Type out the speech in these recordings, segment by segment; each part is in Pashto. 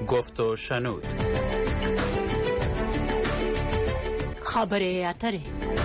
گفت و شنود. خبر اتره.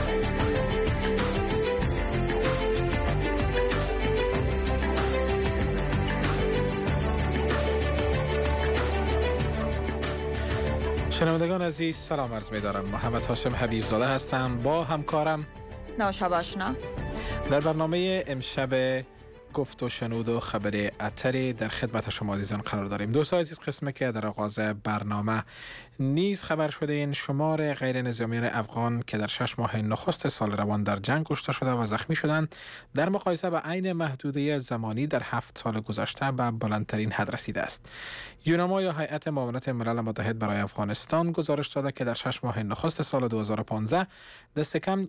شنوندگان عزیز سلام عرض می دارم. محمد هاشم حبیب زاده هستم با همکارم ناشا آشنا در برنامه امشب گفت و شنود و خبر اتری در خدمت شما عزیزان قرار داریم. دوستان عزیز، قسمی که در آغاز برنامه نیز خبر شده این شمار غیر نظامیان افغان که در 6 ماه نخست سال روان در جنگ کشته شده و زخمی شدند در مقایسه با عین محدوده زمانی در 7 سال گذشته به بلندترین حد رسیده است. یونما یا هیئت معاونت ملل متحد برای افغانستان گزارش داده که در 6 ماه نخست سال 2015 دست کم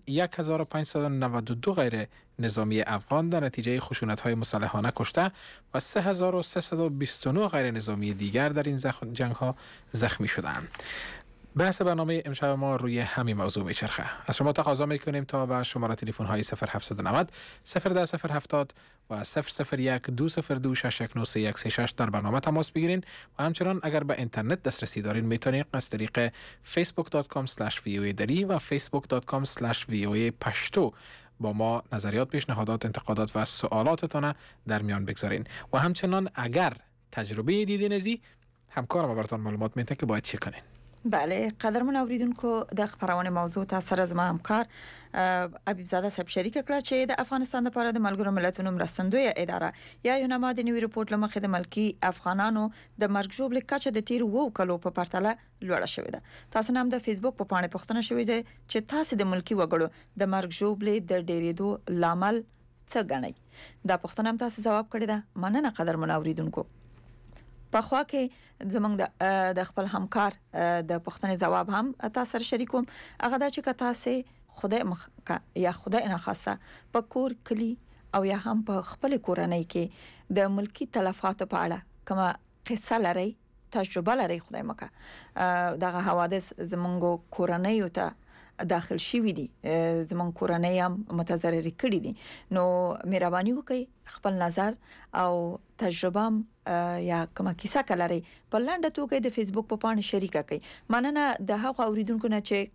1592 غیر نظامی افغان در نتیجه خشونت‌های مسلحانه کشته و 3329 غیر نظامی دیگر در این جنگ‌ها زخمی شدند. بحث برنامه امشب ما روی همین موضوع میچرخه. از شما تقاضا میکنیم تا به شماره تلفن های 0790 01070 و 001-202-619-136 در برنامه تماس بگیرین و همچنان اگر به اینترنت دسترسی دارین میتونین از طریق facebook.com/voa دری و facebook.com/voa پشتو با ما نظریات، پیشنهادات، انتقادات و سوالاتتان در میان بگذارین و همچنان اگر تجربه دیدین ازی همکار ما براتون معلومات میده که باید چی کنین. بله، قدرمن اوریدونکو د خبرونه موضوع ته سره زما همکار حبیب زاده صاحب شریک کړه چې د افغانستان لپاره د ملګرو ملتونو مرستندوی اداره یا یونما د نوي رپورت لمخې د ملکی افغانانو د مرګ ژوبل کچه د تیر وو کلو په پرتله لوړه شوې ده. تاسو هم د فیسبوک په پاڼه پوښتنه شوې ده چې تاسو د ملکی وګړو د مرګ ژوبل د ډیریدو لامل څه ګڼئ؟ دا پوښتنه هم تاسو جواب کړی ده. مننه قدرمن اوریدونکو. په خوا کې زمونږ د خپل همکار د پوښتنې جواب هم تاسو سره شریکوم. هغه دا چې تاسو خدای مخ یا خدای نه خاصه په کور کلی او یا هم په خپل کورنۍ کې د ملکی تلفاتو په اړه کومه قصه لري، تجربه لري، خدای مکه دغه حوادث زمونږ کورنۍ ته داخل شوی دي، زمون کورنۍ هم متضرر کړي دي، نو مهرباني وکړئ خپل نظر او تجربه یا کومه کیسه کلري په لاندې توګه د فیسبوک په پاڼه شریکه کړئ. مننه د هغو اوریدونکو نه چې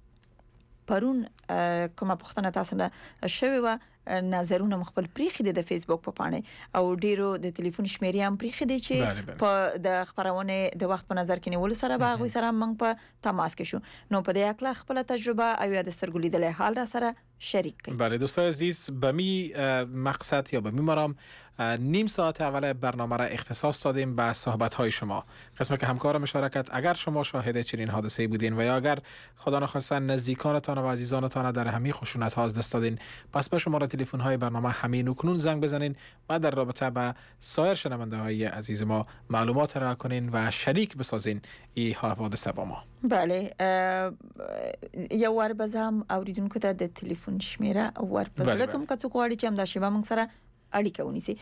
پرون کومه پوښتنه تاسو نه شوی و، نظرونه مخبل پریخي د فیسبوک په پاڼه او ډیرو د ټلیفون شمیرې هم پریخي دي چې په د خبرونه د وخت په نظر کې نیول سره باغوي سره موږ په تماس کې شو. نو په دې اکلا خپل تجربه او د سرګولې د حال را سره شریک کړئ. بله دوستان عزیز، به می مقصد یا به می مرام نیم ساعت اول برنامه را اختصاص دادیم به صحبت های شما. قسمی که همکارم اشاره کرد اگر شما شاهد چنین حادثه بودین و یا اگر خدا نخواسته نزدیکانتان و عزیزانتان در همین خشونت ها از دست دادین، پس به شماره تلفن های برنامه همین اکنون زنگ بزنین و در رابطه با سایر شنونده های عزیز ما معلومات را کنین و شریک بسازین این حوادث با ما. بله، یو ور بزم اوریدونکو ته د تلیفون شمیره ور پزله کوم که څوک غواړي چې هم د شیبه موږ سره اړیکه ونیسي.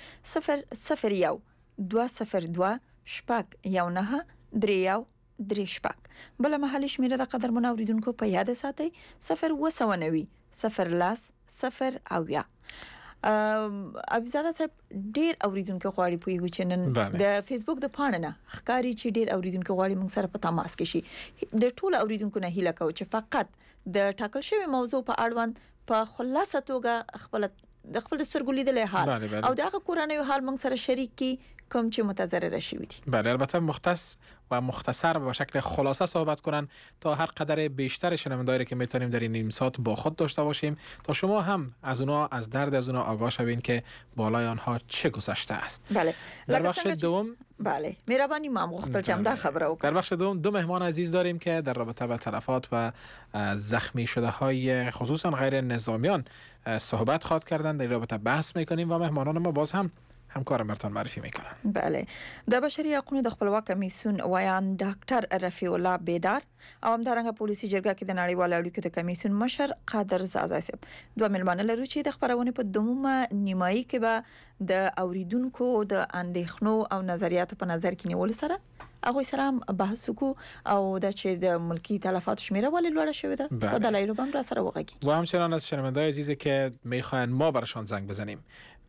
001-202-شپږ 19 3 شپږ. بل محلي شمیره د قدرمن اوریدونکو په یاد ساتئ 090 0 0 ابيزاده صاحب ډیر اوریدونکو غواړي په چې نن د فیسبوک د پاڼه نه ښکاری چې ډیر اوریدونکو غواړي موږ سره په تماس کې شي. د ټول اوریدونکو نه هیله کوم چې فقط د ټاکل شوی موضوع په اړوند په خلاصه توګه خپل سرګولې د حال او دغه کورنۍ حال موږ سره شریک کی کوم چې متضرر شوی دي. بله، البته مختص و مختصر و به شکل خلاصه صحبت کنن تا هر قدر بیشتر شنونده‌ای که میتونیم در این نیم ساعت با خود داشته باشیم تا شما هم از اونا، از درد از اونا آگاه شوین که بالای آنها چه گذشته است. بله، در بخش دوم بله مهربانی ما گفتل چم دا خبره وکړه. در بخش دوم دو مهمان عزیز داریم که در رابطه با تلفات و زخمی شده های خصوصا غیر نظامیان صحبت خواهد کردن. در رابطه بحث میکنیم و مهمانان ما باز هم همکارم براتون معرفی میکنن. بله، د بشري حقوقو د خپلواک کمیسیون ویان ډاکټر رفیع الله بیدار او همدارنګه پولیسي جرګه کې د نړیوال اړیکو د کمیسیون مشر قادر زازا صاحب دوه ملمانه لري چې د خبرونه په دومره نیمایي کې به د اوریدونکو د اندېښنو او نظریاتو په نظر کې نیول سره هغه سره هم بحث وکړو او د چې د ملکی تلفات شمیره ولی لوړه شوې ده په دلایل هم را سره وغږی و همچنان از شنونده‌های عزیزی که میخواهند ما براشون زنگ بزنیم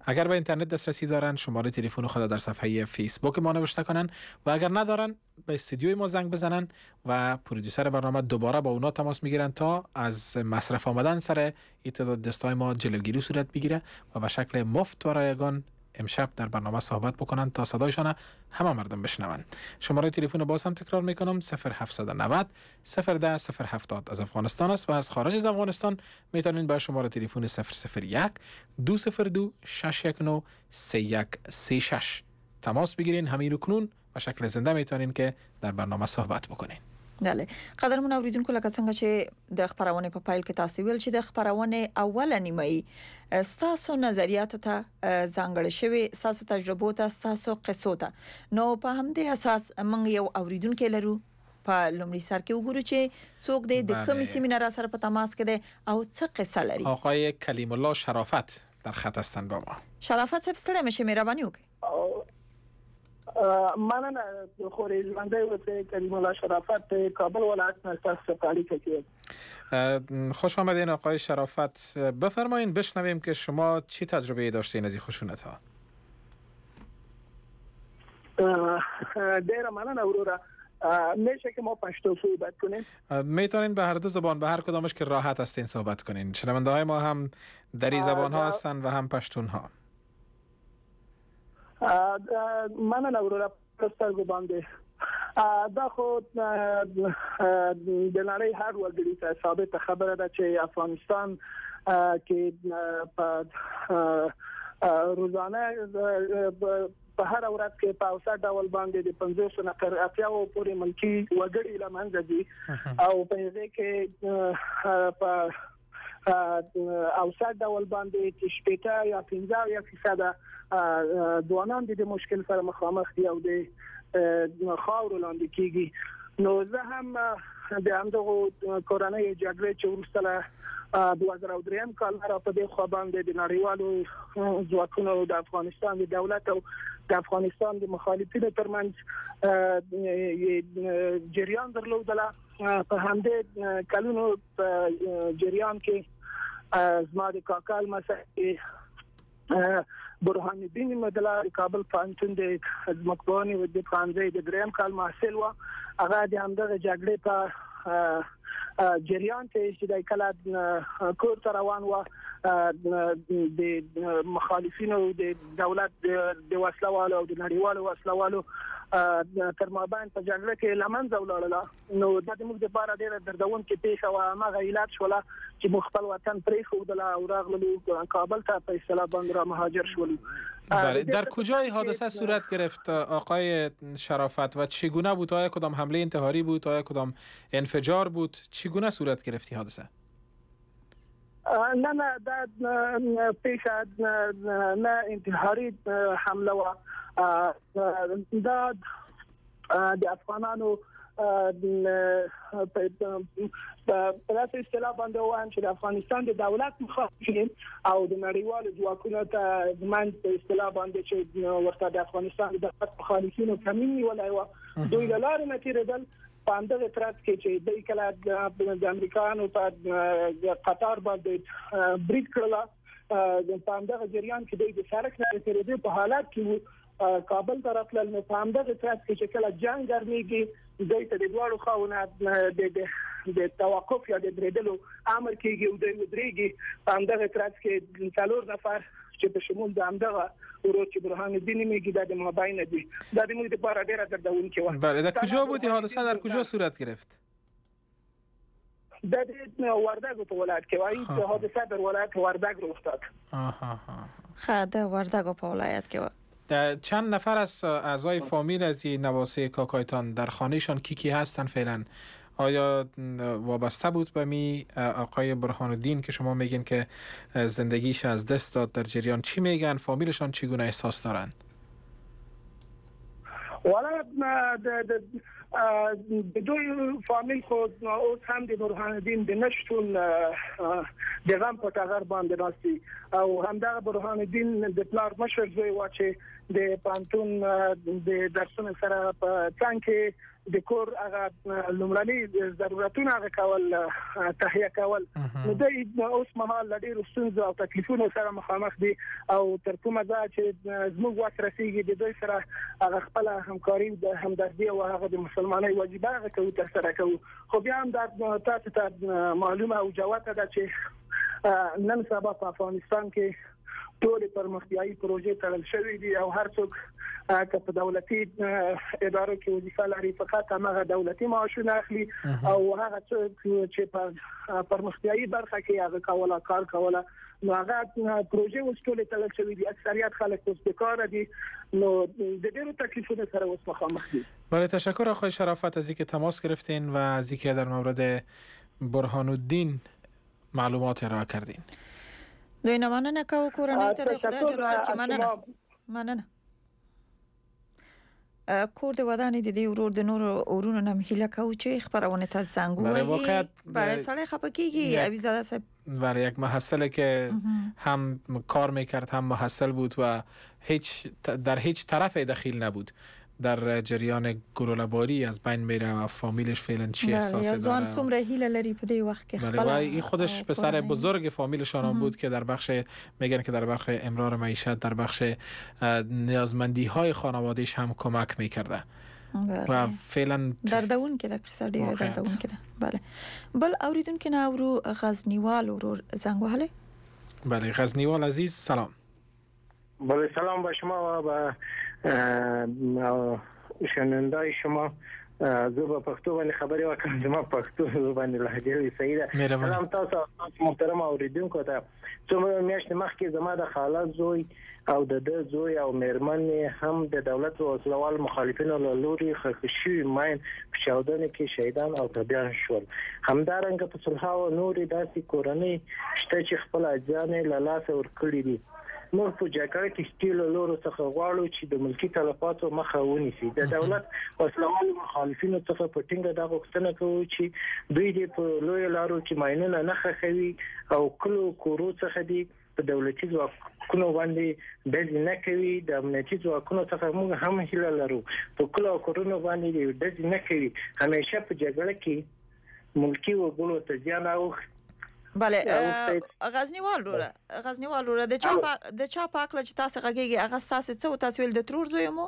اگر به اینترنت دسترسی دارن شماره تلفن خود در صفحه فیسبوک ما نوشته کنن و اگر ندارن به استودیوی ما زنگ بزنن و پرودوسر برنامه دوباره با اونا تماس میگیرن تا از مصرف آمدن سر تعداد دستای ما جلوگیری صورت بگیره و به شکل مفت و رایگان امشب در برنامه صحبت بکنن تا صدایشان همه مردم بشنون. شماره تلفن باز هم تکرار میکنم 0790 010 070 از افغانستان است و از خارج از افغانستان میتونین با شماره تلفن 001 202 619 3136 تماس بگیرین. همین کنون به شکل زنده میتونین که در برنامه صحبت بکنین. بله قدرمن اوریدونکو لکه څنګه چې د خبرونه په پایل کې تاسو ویل چې د خبرونه اوله نیمه ستاسو نظریات ته ځانګړې شوی ستاسو تجربو ته ستاسو قصو ته نو په همدې اساس موږ یو اوریدونکو لرو په لومړي سر کې وګورو چې څوک د کومې سیمینار سره په تماس کې دی او څه قصه لري. آقای کلیم الله شرافت در خط هستند با ما. شرافت صاحب ستړي مشه مهرباني وکړئ. مننه خوريزنده و کریم الله شرافت کابل ولایت مرکز سپاری که خوش آمدین آقای شرافت. بفرمایین بشنویم که شما چی تجربه داشتین از این خشونت ها؟ دیر مننه اورورا میشه که ما پشتو صحبت کنیم؟ میتونین به هر دو زبان به هر کدامش که راحت هستین صحبت کنین. شنونده های ما هم دری زبان ها هستن و هم پشتون ها. مننه اورورا پرسترگو باندې دا خو د نړۍ هر وګړي ته ثابت خبره ده چې افغانستان کې په روزانه په هر ورځ کې په اوسط ډول باندې د 500 نه تر 80 پورې ملکی وګړي لمنځه دي او په دې کې په اوسط ډول باندې چې شپږ یا 15% دوانان د مشکل سره مخامخ دي او د خاور لاندې کیږي. نو زه هم د همدغه کورنۍ جګړې چې وروسته له 2003 کال را په دې خوا باندې د نړیوالو ځواکونو د افغانستان د دولت او د افغانستان د مخالفینو ترمنځ جریان درلودله. په همدې کلونو جریان کې زما د کاکل مسئله برهان الدین مدلا کابل پانتون د مکبانی و د فرانزې د دریم کال محصل و هغه د همدغه جګړې په جریان کې چې د کله کور ته روان و د مخالفینو د دولت د وسلوالو او د نړیوالو وسلوالو تر مابین په جګړه کې لمنځه ولاړله. نو د موږ لپاره ډېر دردونکې پیښه و. هغه علت شوله چې مخ خپل وطن پرېښودل او راغلو کابل ته په اصطلاح باندې را مهاجر شولو. در کجای حادثه صورت گرفت آقای شرافت و چگونه بود؟ آیا کدام حمله انتحاری بود؟ آیا کدام انفجار بود؟ چگونه صورت گرفت این حادثه؟ نه دا پیښه نه انتحاری حمله و دا د افغانانو په داسې اصطلاح باندې وایم چې د افغانستان د دولت مخالفین او د نړیوالو ځواکونو ته زموږ په اصطلاح باندې چې ورته د افغانستان د دولت مخالفینو کمین نیولای و دوی له لارې نه تېرېدل. په همدغه ترڅ کې چې دوی کله د امریکایانو په قطار باندې برید کړله په همدغه جریان کې دوی د سړک نه تېرېدل په حالت کې کابل ته راتلل. نو په همدغه ترڅ کې چې کله جنګ ګرمېږي دوی ته د دواړو خواوو د توقف یا د درېدلو امر کېږي او دوی ودرېږي. په همدغه ترڅ کې 4 نفر چې په شمول د همدغه ورور چې برهان الدین میگی د مابین دي د دې موږ لپاره ډېر دردونکې و. بله در کجا بود این حادثه؟ در کجا صورت گرفت؟ در وردگ په ولایت کې وایي چې حادثه در ولایت وردگ رخ داد. در وردگ په ولایت کې و. چند نفر از اعضای فامیل از این نواسه کاکایتان در خانهشان کی هستن فعلا؟ آیا وابسته بود به می آقای برهان الدین که شما میگین که زندگیش از دست داد در جریان؟ چی میگن؟ فامیلشان چگونه احساس دارن؟ والا د دوی فامیل خود اوس هم د برهان الدین د نشټون د غم په ټغر باندې راستي او همدغه برهان الدین د پلار مشر زوی و چې د پانتون د درسونو سره په څنګه کې د کور هغه لومړني ضرورتونه هغه کول تهیه کول نو د اوس مهال لډیر ستونزې او تکلیفونو سره مخامخ دي او تر کومه ځای چې زموږ وخت رسیدي د دوی سره هغه خپل همکاري د همدردي او هغه د مسلمانۍ واجبه هغه کوي تر سره کوي خو بیا هم د تاسو ته معلومه او جواب ده چې نن سبا په افغانستان کې ټول پرمختیايي پروژې تړل شوې دي او هر څوک که په دولتي ادارو کې وظیفه لري فقط هغه دولتي معاشونه اخلي او هغه څوک چې په پرمختیايي برخه کې هغه کوله کار کوله نو هغه پروژې اوس ټول تړل شوې دي اکثریت خلک اوس بیکاره دي نو د ډېرو تکلیفونو سره اوس مخامخ دي. بله تشکر آقای شرافت از اینکه تماس گرفتین و از اینکه در مورد برهان الدین معلومات ارائه کردین. دوی نه مننه کوو کورنۍ ته د خدای جل ورکړي مننه کور د ودانې د دې ورور د نور اورونو نم هیله کوو چې خبرونه ته زنګ ووهي برای سړی خپکیږي ابي زاده صاحب برای یک محصله که هم کار میکرد هم محصل بود و در هیچ طرف دخیل نبود در جریان گلوله‌باری از بین میره و فامیلش فعلا چی احساسی داره. ځوان څومره هیله لري په دې وخت کې خپل این خودش پسر بزرگ فامیلشان بود که در بخش میگن که در بخش امرار معیشت در بخش نیازمندی های خانوادهش هم کمک میکرده و فعلا دردون کې د قصه ډیره دردون کې ده. بله بل اوریدونکو نه اورو غزنیوال ورور زنګ وهله. بله غزنیوال عزیز سلام. بله سلام به شما و شنوندای شما. زه په پښتو باندې خبرې وکړم چې ما پښتو باندې لهجه وی سیده. سلام تاسو محترم اوریدونکو ته. څومره میاشتې مخکې زما د خاله زوی او د زوی او مېرمن هم د دولت او وسلوال مخالفینو له لوري خښشي ماین په چاودنه کې شهیدان او تبعان شول. همدارنګه په صلح او نوري داسې کورنۍ شته چې خپل اجزان له لاس ورکړي دي. موږ په جګړه کې ستیل لورو څخه غواړو چې د ملکی تلفاتو مخه ونیسي. د دولت وسلوال مخالفینو څخه په ټینګه دا غوښتنه کوي چې دوی دې په لوی لارو کې ماینونه نه خښوي او کلو کورو څخه دې په دولتي ځواکونو باندې د نه کوي. د امنیتي ځواکونو څخه موږ هم هیله لرو په کلو کورونو باندې د نه کوي. همیشه په جګړه کې ملکی وګړو ته ځان او بله غزنیوال وروره د چا پاکله چې تاسو غږیږي هغه تاسو څه تاسو ول د ترور زوی مو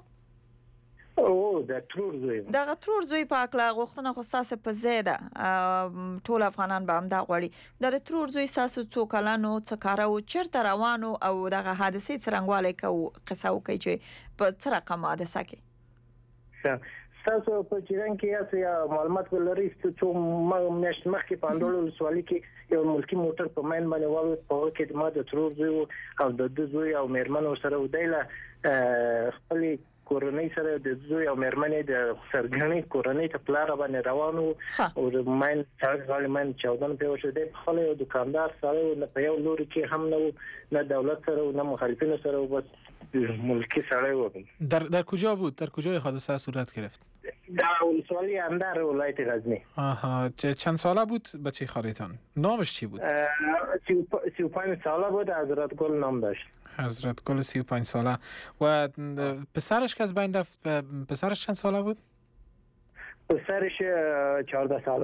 او د ترور زوی د ترور زوی پاکله غوښتنه خو تاسو په زیاده ټول افغانان به هم دا غواړي د ترور زوی تاسو څو کلانو څه کارو چیرته روانو او دغه حادثه څرنګواله کو قصه وکي چې په څه رقم حادثه کې تاسو په چیران کې یا معلومات ولرئ چې میاشت مخکې په اندول سوالي کې یو ملکی موټر په ماین باندې والو په کې د ماده ترور زوی او د زوی او مېرمن سره ودایله خپل کورنۍ سره د زوی او مېرمنې د سرګنې کورنۍ ته پلار باندې روانو او د ماین ځالمان چاودن په وشو د خپل دکاندار سره نه په یو لوري کې هم نه دولت سره نه مخالفینو سره بس ملکی سره و. در کجا بود؟ در کجای حادثه صورت گرفت؟ در ولسوالی اندر ولایت غزنی. آها چند ساله بود بچه خالتان؟ نامش چی بود؟ 35 ساله بود. حضرت گل نام داشت. حضرت گل 35 ساله. و پسرش که از بین رفت پسرش چند ساله بود؟ پسرش 14 ساله.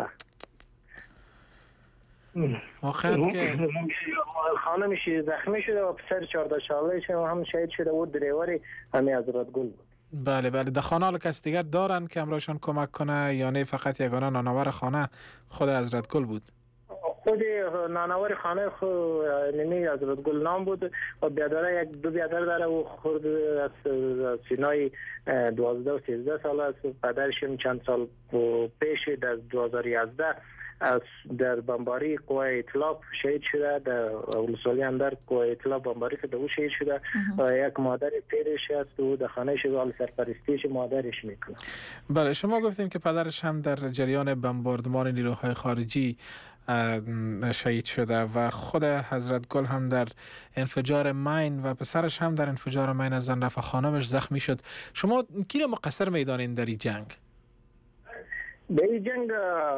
واقعا که خانمش زخمی شده و پسر 14 ساله‌ش هم شهید شده و دریوری همین حضرت گل بود. بله در خانه حالا کس دیگر دارن که همراهشان کمک کنه یا نه فقط یگانه نانآور خانه خود حضرت گل بود؟ خود نانآور خانه نمی حضرت گل نام بود و بیادره یک دو بیادر داره و خود از سینای 12 و 13 ساله است. پدرش چند سال پیش در 2011 از در بمباری قوای اطلاف شهید شده. در ولسوالی اندر قوای اطلاف بمباری که او شهید شده و یک مادر پیرش است و در خانه شغال سرپرستیش مادرش میکنه. بله شما گفتین که پدرش هم در جریان بمباردمان نیروهای خارجی شهید شده و خود حضرت گل هم در انفجار مین و پسرش هم در انفجار مین از آن رفت، خانمش زخمی شد. شما کی را مقصر میدانین در این جنگ؟ در این جنگ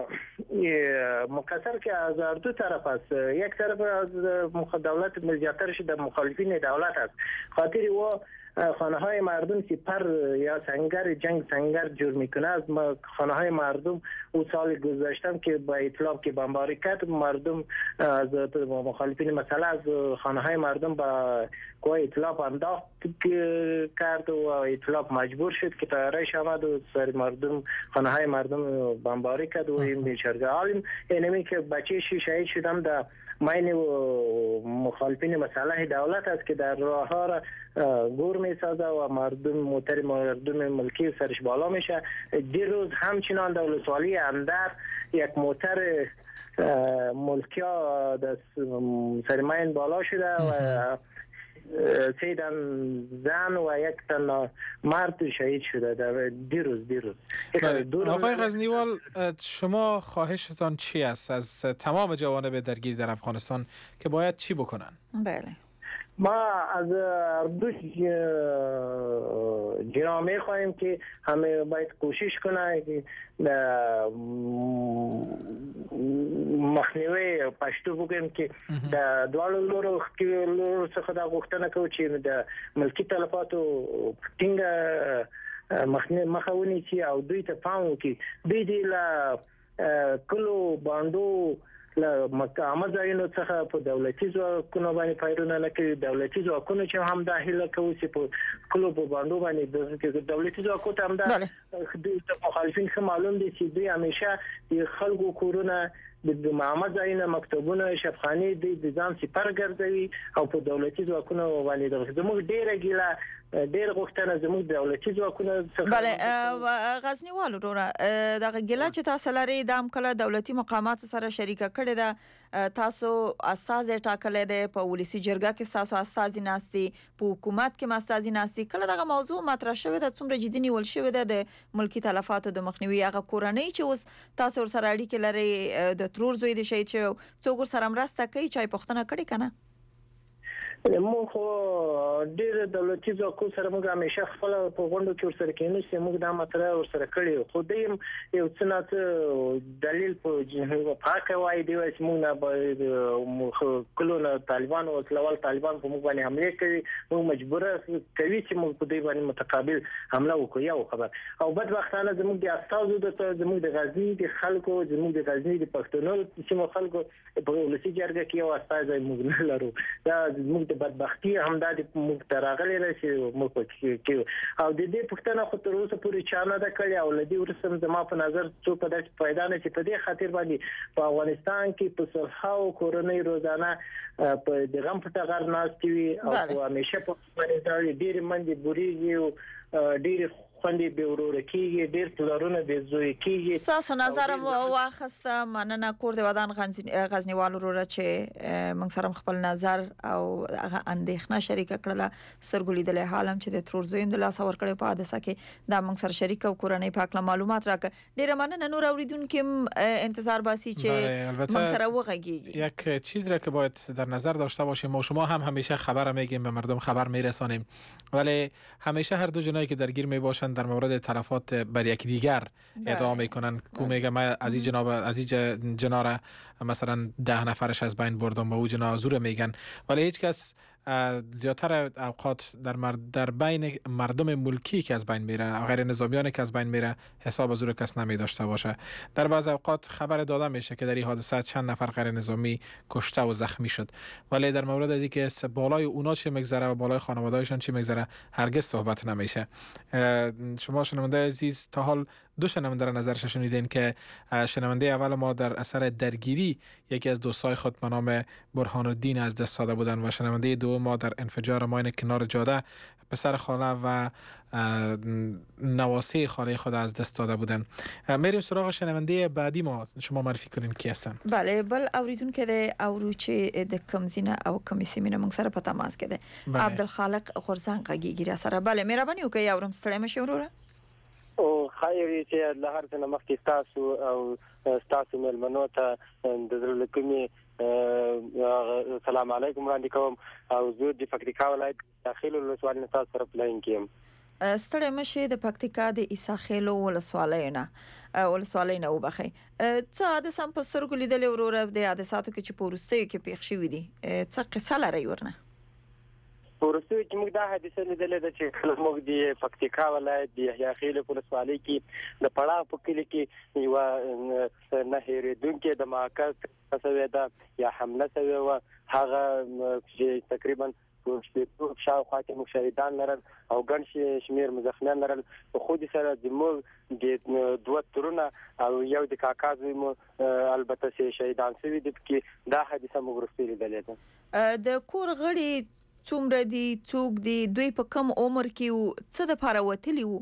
مقصر که از دو طرف است. یک طرف از دولت ملزیاترش در مخالفین دولت است. خاطر او خانه‌های مردم سپر یا سنگر جنگ سنگر جور میکنه. از خانه‌های مردم او سال گذشتم که با ائتلاف که بمباری کرد، مردم از مخالفین مسئله از خانه‌های مردم با قوای ائتلاف انداخت کرد و ائتلاف مجبور شد که طیاره‌اش آمد و سر مردم خانه‌های مردم بمباری کرد و این بیچاره عالم اینمی که بچه‌ش شهید شدم در ماین مخالفین مسئله دولت است که در راه‌ها را گور می‌سازه و مردم ملکی سرش بالا میشه. دیروز همچنان در ولسوالی اندر یک موتر ملکیا در سر ماین بالا شده و 3 زن و 1 تن مرد شهید شده در دیروز. آقای غزنیوال، شما خواهشتان چی است از تمام جوانب درگیر در افغانستان که باید چی بکنن؟ بله، ما از دو جناب می‌خواهیم که همه باید کوشش کنند که مخنیوی پښتو بگیم که د دوالو لورو څخه دا غوښتنه کوي چې د ملکی تلفاتو ټینګ مخه ونیسي او دوی ته پام وکړي. دوی د کلو باندو مقامه ځایونو څخه په دولتي ځواکونو باندې پیرونه نه کوي. دولتي ځواکونه چې هم داخله کوي چې په کلو په باندو باندې د دولتي ځواکونو ته هم د مخالفین ښه معلوم دي چې دوی همیشه د خلکو کورونه د معامه ځایونه مکتبونه شفخانې د ځان سپر ګرځوي او په دولتي ځواکونو باندې زموږ ډیره ګیله ډیر غوښتنه زموږ دولتي ځواکونه څخه. بله، غزنیوال وروره دغه ګیله چې تاسو لري د کله دولتي مقامات سره شریکه کړې ده، تاسو استاد ټاکلې ده په ولسی جرګه کې، تاسو استاد ناستي په حکومت کې مستازي ناستي، کله دغه موضوع مطرح شوه ده څومره جدي نیول شوه ده د ملکی تلفاتو د مخنیوي هغه کورنۍ چې اوس تاسو سره اړیکې لري د ترور زوی د شهید شو څوک سره مرسته کوي چای پښتنه کړي کنه؟ موږ ډېر دولتي ځواکونو سره موږ همیشه خپل په غونډو کې ورسره کېنو چې موږ دا مطرح ورسره کړی خو دیم یو څه نه دلیل په جنوب پاکه وای دی چې موږ نه کلونه طالبان او اسلام طالبان په موږ باندې حمله کوي، موږ مجبور کوي چې موږ په دې باندې متقابل حمله وکړو. یو خبر او بدبختانه زموږ د استازو د زموږ د غزنی د خلکو زموږ د غزنی د پښتونولو چې مو خلکو په ولسی جرګه کې یو استاد موږ نه لرو. دا موږ د بدبختی همدا د موږ تراغلي راشي موږ کې او د دې پښتنه خو تر اوسه پورې چانه ده کړی او لدی ورسم زما په نظر څو په دې پیدا نه چې په دې خاطر باندې په افغانستان کې په صلح او کورنۍ روزانه په دغه په تغیر ناشتي او همیشه په باندې ډېر منډي بوريږي او ډېر خوندې به ورور کېږي، ډېر پلارونه به زوی کېږي. تاسو نظر واخست مننه کور د ودان غزنیوال ورور چې موږ سره خپل نظر او هغه اندېښنه شریک کړله سرګولې د حالم چې د ترور زویم د لاس ور کړې په حادثه کې دا موږ سره شریک او کورنۍ پاکله معلومات راکړه. ډېر مننه. نور اوریدونکو انتظار باسي چې موږ سره وغږیږي. یک چیز را که باید در نظر داشته باشیم ما شما هم همیشه خبر میگیم به مردم خبر میرسانیم، ولی همیشه هر دو جنایی که درگیر میباشن در مورد تلفات بر یک دیگر ادعا میکنن که میگه من از این جناب از این جناره مثلا 10 نفرش از بین بردم و او جنا زور میگن، ولی هیچ کس زیادتر اوقات در بین مردم ملکی که از بین میره غیر نظامیان که از بین میره حساب زور کس نمی داشته باشه. در بعض اوقات خبر داده میشه که در این حادثه چند نفر غیر نظامی کشته و زخمی شد، ولی در مورد از اینکه بالای اونا چه میگذره و بالای خانواده‌هاشون چه میگذره هرگز صحبت نمیشه. شما شنونده عزیز تا حال 2 شنونده را نظرش شنیدین که شنونده اول ما در اثر درگیری یکی از دوستای خود به نام برهان الدین از دست داده بودند و شنونده دوم ما در انفجار ماین کنار جاده پسر خاله و نواسه خاله خود از دست داده بودند. میریم سراغ شنونده بعدی ما. شما معرفی کنین کی هستن؟ بله بل اوریدون که د اوروچه د کمزینه او کمیسیمینه موږ سره په تماس کې ده. عبدالخالق غرزان غږیږي سره. بله مهرباني وکړئ اورم ستړی مشه وروره. او خیر چې له هر څه مخکې تاسو او تاسو ملمنو ته د زړه کومي سلام علیکم وړاندې کوم او زه د پکتیکا ولایت داخلي ولسوالۍ تاسو سره پلاین کیم. ستړی مشه د پکتیکا د عیساخیلو ولسوالۍ نه وبخي څه د سم په سترګو لیدل وروره د حادثاتو کې چې پورسته کې پیښ شوې دي څه قصه لري ورنه؟ ورسوي چې موږ دا حادثه لیدلې ده چې موږ د پکتیکا ولایت د یحیی خیل ولسوالۍ کې د پړاو په کلي کې یو نه هېرېدونکې د معاکس شوې ده یا حمله شوې وه هغه چې تقریبا شاوخوا کې موږ شهیدان لرل او ګڼ شمېر مزخمیان لرل په خو دې سره زموږ د دوه ترونه او یو د کاکا زوی مو البته چې شهیدان شوي دي پکې دا حادثه موږ وروستۍ لیدلې ده. د کور غړي څومره دي څوک دي دوی په کم عمر کې وو څه دپاره وتلي وو؟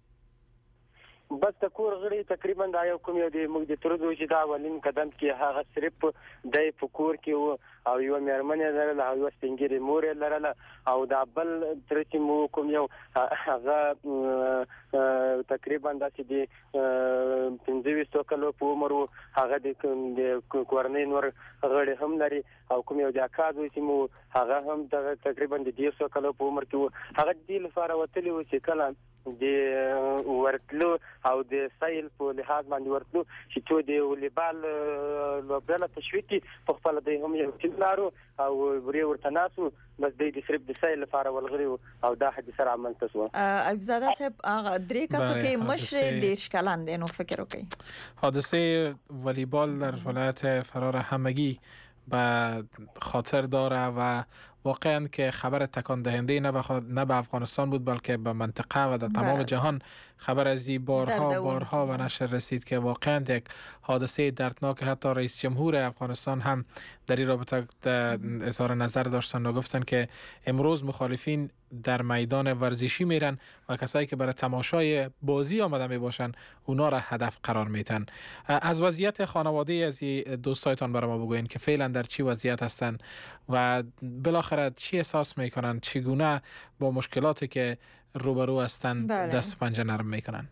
بس د کور غړي تقریبا دا یو کوم یو د موږ د تر دوی چې دا اولین قدم کې هغه صرف د په کور کې وو او یو مېرمن یې لرله او یو سپین ږیرې مور یې لرله او دا بل تر چې مو کوم یو هغه تقریبا داسې د 25 کالو په عمر وو هغه د کورنۍ نور غړي هم لري او کوم یو د اکا زوی چې مو هغه هم تقریبا د 10 کالو په عمر کې وو هغه د دې لپاره وتلي وو چې کله د ورتلو او د سیل په لحاظ باندې ورتلو چې تو د والیبال لوبډله تشویقي په خپل د هم یو ټیم لارو او ورته ناسو بس د صرف د سیل لپاره ولغري او دا حادثه رامنځته شوه. ابزاده صاحب هغه درې کسو کې مشر د شکلان دی نو فکر وکړئ حادثه والیبال در ولایت فرار همگی به خاطر داره و واقعا که خبر تکان دهنده نه به افغانستان بود بلکه به منطقه و در تمام جهان خبر از این بارها و نشر رسید که واقعا یک حادثه دردناک حتی رئیس جمهور افغانستان هم در این رابطه اظهار نظر داشتن و گفتن که امروز مخالفین در میدان ورزشی میرن و کسایی که برای تماشای بازی آمده می باشن اونا را هدف قرار میتن. از وضعیت خانواده از دوستایتان برای ما بگوین که فعلا در چی وضعیت هستن و بالاخره چی احساس میکنن چگونه با مشکلاتی که روبرو هستن دست پنجه نرم میکنن.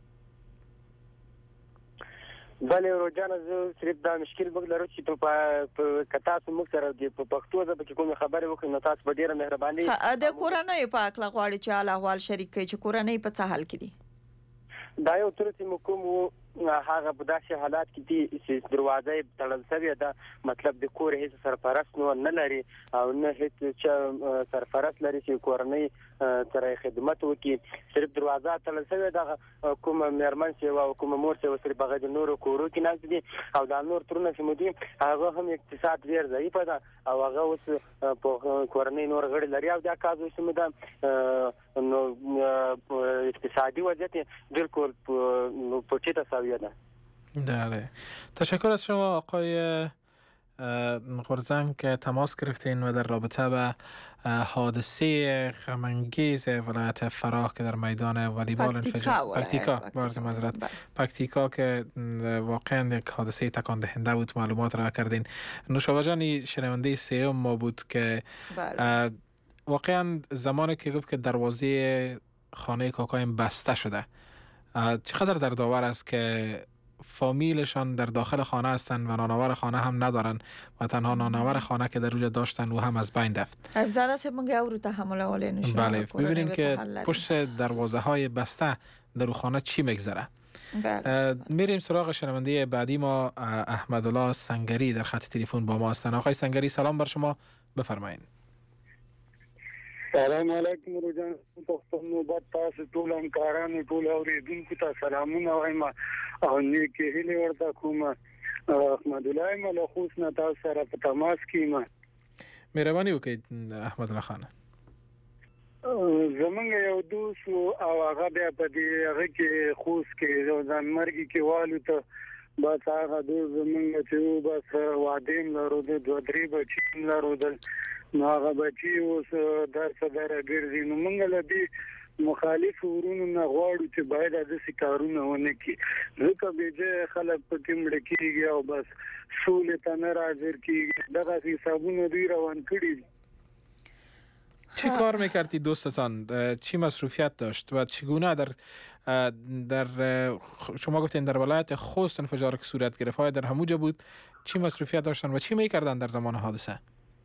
بله روجان زه صرف دا مشکل بګلرو چې په کتاسو موږ سره د پښتو ژبه کې کوم خبرې وکړو نو تاسو به ډیره مهرباني د کورنۍ په اړه غواړي چې حال احوال شریک کړي چې کورنۍ په څه حال کې دي. دا یو تر چې کوم هغه په داسې حالات کې دي چې دروازه تړل شوې ده مطلب د کور هیڅ سرپرست نه لري او نه هیڅ سرپرست لري چې کورنۍ سره خدمت وکړي صرف دروازه تړل شوې ده کوم مېرمن چې او کوم مور چې صرف هغه د نورو کورو کې ناست دي او دا نور ترونه چې مو دي هغه هم اقتصاد ډېر ضعیفه ده او هغه اوس په کورنۍ نور غړي لري او دا کازو چې مو ده نو اقتصادی وضعیت بالکل په ټیټه ساویه ده. بله تشکر از شما آقای قرزنگ که تماس گرفتین و در رابطه به حادثه غم‌انگیز ولایت فراه که در میدان والیبال پکتیکا که واقعا یک حادثه تکان دهنده بود معلومات را کردین. نوشابه جانی شنونده سیوم ما بود که واقعا زمانی که گفت که دروازه خانه کاکایم بسته شده چقدر دردآور است که فامیلشان در داخل خانه هستن و نانآور خانه هم ندارن و تنها نانآور خانه که در اونجا داشتن و هم از بین رفت. ابزاده صاحب مونږ اورو تحمل اولې نشو. بله ببینیم که پشت دروازه های بسته در خانه چی میگذره. میریم سراغ شنونده بعدی ما احمدالله سنگری در خط تلفن با ما هستن. آقای سنگری سلام بر شما بفرمایید. سلام علیکم روجان پښتون نوبت تاسو ټول همکارانو ټول اوریدونکو ته سلامونه وایم او نیکه هیله ورته کوم احمد الله ملخوس نه تاسو سره په تماس کې ما مهرباني وکړئ احمد الله خان زمونږ یو دوست او هغه بیا په دې هغه کې خوش کې ځان مرګي کې والو ته بس هغه دوست زمونږ چې بس وادیم لرو د دوه درې بچی لرو د نو هغه بچي اوس درس ګرځي نو موږ له دې مخالف ورونو نه غواړو چې باید د سکارونه ونه کی ځکه به خلک په کې مړ کیږي او بس سولې ته نه راځي کیږي دغه حسابونه دی روان کړی. چی کار میکردی دوستتان؟ چی مصروفیت داشت و چگونه در شما گفتین در ولایت خوست انفجار که صورت گرفت های در هموجه بود چی مصروفیت داشتن و چی میکردن در زمان حادثه؟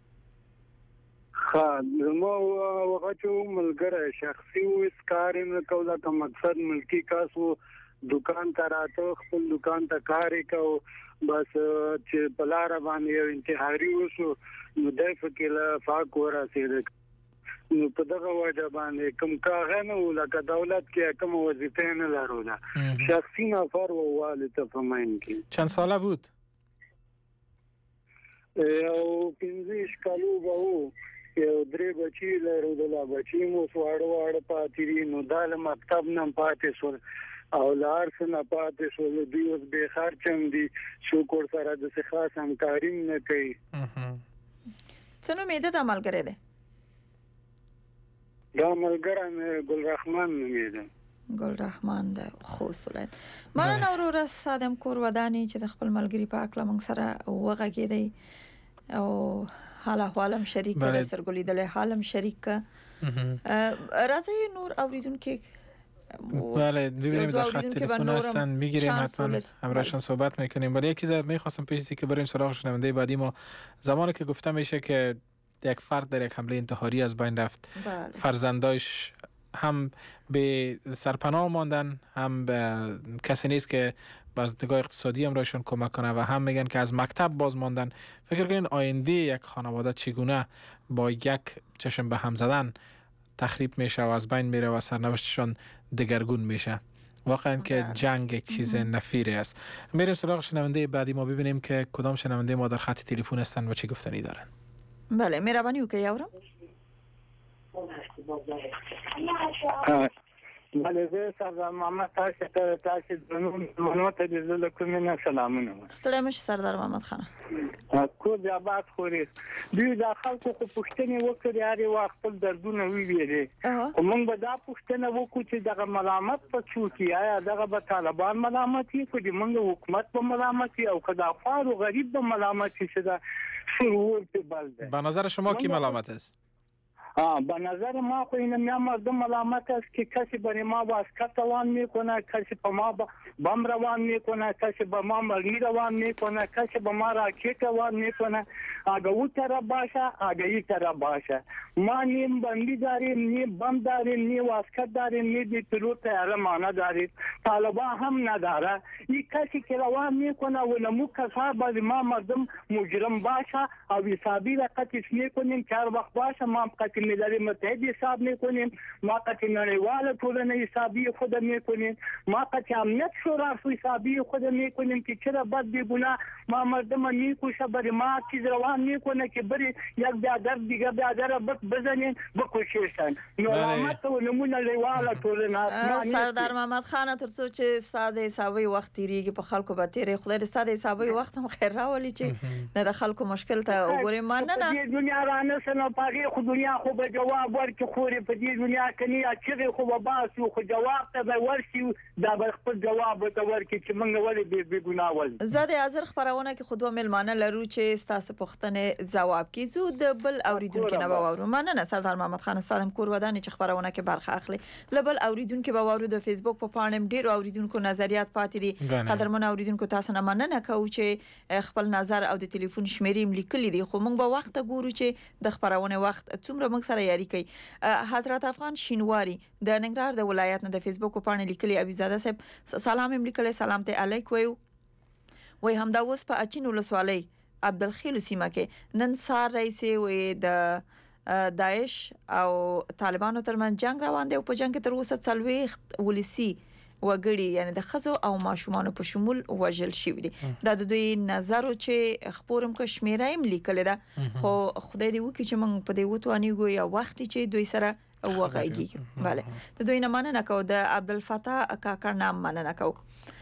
ما وقت ملګری شخصي وسکارم کوله که مقصد ملکی کاسو دکان ته راته خپل دکان ته کار کو بس چې بلاره باندې انتحاري وشو نو د فکر فاق ورسېد نو په دغه وجه باندې کوم کاغه نه ولکه دولت کې کوم وظیفه نه لرله شخصي نفر و والد فهمین کې چند ساله بود؟ او 15 کالو وو یو درې بچی لرله بچی مو سواړه پاتې دي نو د مکتب نه پاتې شول او لار څنګه پاتې شول دوی اوس به خرچم دي شکر سره د خاص همکاري نه کوي څنګه مې د عمل کړی دی دا ملګری ګل رحمان نومیده ګل رحمان ده خوستلن مننه وروره سادم کور ودانی چې د خپل ملګری په اکل موږ سره وغږیدي او حالا حالم شریک ده سرګولې د حالم شریک راځي نور اوریدونکو بله ببینیم در خط تلفن هستن میگیریم حتما همراهشان صحبت میکنیم ولی یکی زد میخواستم پیشی که بریم سراغ شنونده بعدی ما زمانی که گفته میشه که یک فرد در یک حمله انتحاری از بین رفت فرزندایش هم به سرپناه ماندن هم به کسی نیست که از نگاه اقتصادی هم رایشون کمک کنه و هم میگن که از مکتب باز ماندن. فکر کنین آینده یک خانواده چگونه با یک چشم به هم زدن تخریب میشه و از بین میره و سرنوشتشون دگرگون میشه. واقعا که جنگ یک چیز نفیری است. میریم سراغ شنونده بعدی ما ببینیم که کدام شنونده ما در خط تلفن هستن و چه گفتنی دارن. بله مهربانی وکړئ یاورم. بله زه سردار محمد تاسو منو ته د زړه کومه سلامونه. ستړی مشه سردار محمد خان. کو د آباد خوري دوی د خلکو خو پښتنې وکړي هرې وخت خپل دردونه ویلي خو موږ به دا پښتنه وکړو چې دغه ملامت په څوکي آیا دغه به طالبان ملامت وي خو د موږ حکومت په ملامت وي او که د افغان و غریب به ملامت وي چې دا شروع په بل ده. به نظر شما کی ملامت است؟ به نظر ما خو این مردم ملامت است که کسی برای ما واسکت روان میکنه، کسی به ما بم روان میکنه، کسی به ما مرمی روان میکنه، کسی به ما راکت روان میکنه. اگه او طرف باشه اگه این طرف باشه ما نیم بندی داریم، نیم بم داریم، نیم واسکت داریم، نیم پیلوت طیاره ما نداریم، طالبان هم نداره. این کسی که روان میکنه و نمو کسا برای ما مردم مجرم باشه او حسابی رقتش میکنیم که هر وقت باشه ما قطع ملل متحد حساب میکنیم، ما قطع نړیوال ټولنه حسابی خود میکنیم، ما قطع امنیت شورا حسابی خود میکنیم که چرا بد بیگناه ما مردم میکشه برای ما چیز روان میکنه که بری یک بیادر دیگه بیادر بزنین بکشیشن. ملامت و نمونه نړیوال ټولنه. سردار محمد خان تر څو چې ساده حسابي وخت تیریږي په خلکو به تیری خدای دې ساده حسابي وخت هم خیر راولي چې د خلکو مشکل ته وګوري. مننه. د دنیا رانه سره پاګه خو دنیا خو به جواب ورکړي خوري په دې دنیا کې نه چې خو به باسو خو جواب ته به ورشي دا به خپل جواب ته ورکړي چې موږ ولې به ګناه ول. زه د حاضر خبرونه کې خود و ملمانه لرو چې تاسو پوښتنه جواب کیزو د بل اوریدونکو نه باور. مننه سردار محمد خان سالم کور ودانې چې خبرونه کې برخه اخلي. لبل اوریدونکو باور د فیسبوک په پاڼم ډیر اوریدونکو نظریات پاتې دي. قدرمن اوریدونکو تاسو نه مننه کوو چې خپل نظر او د ټلیفون شمیرې لیکلي دي خو موږ به وخت ګورو چې د خبرونه وخت څومره موږ سره یاري کوي. حضرت افغان شینواری د ننګرهار د ولایت نه د فیسبوک په پاڼه لیکلي ابي زاده صاحب سلام لیکلی سلام ته علیکم وای همدا اوس په اچین ولسوالۍ عبدالخیل سیمه کې نن سار رئیس وي د داعش او طالبانو ترمن جنگ روان دی او په جنگ کې تر اوسه 40 ولسی وګړي یعنی د خزو او ماشومان په شمول وژل شوی دي. دا د دوی نظر چې خبرم کشمیرایم لیکل ده خو خدای دې وکړي چې موږ په دې وتوانیږو یا وخت چې دوی سره وغږیږي. بله د دوی نه مننه کو د عبدالفتاح کاکا نام مننه کو.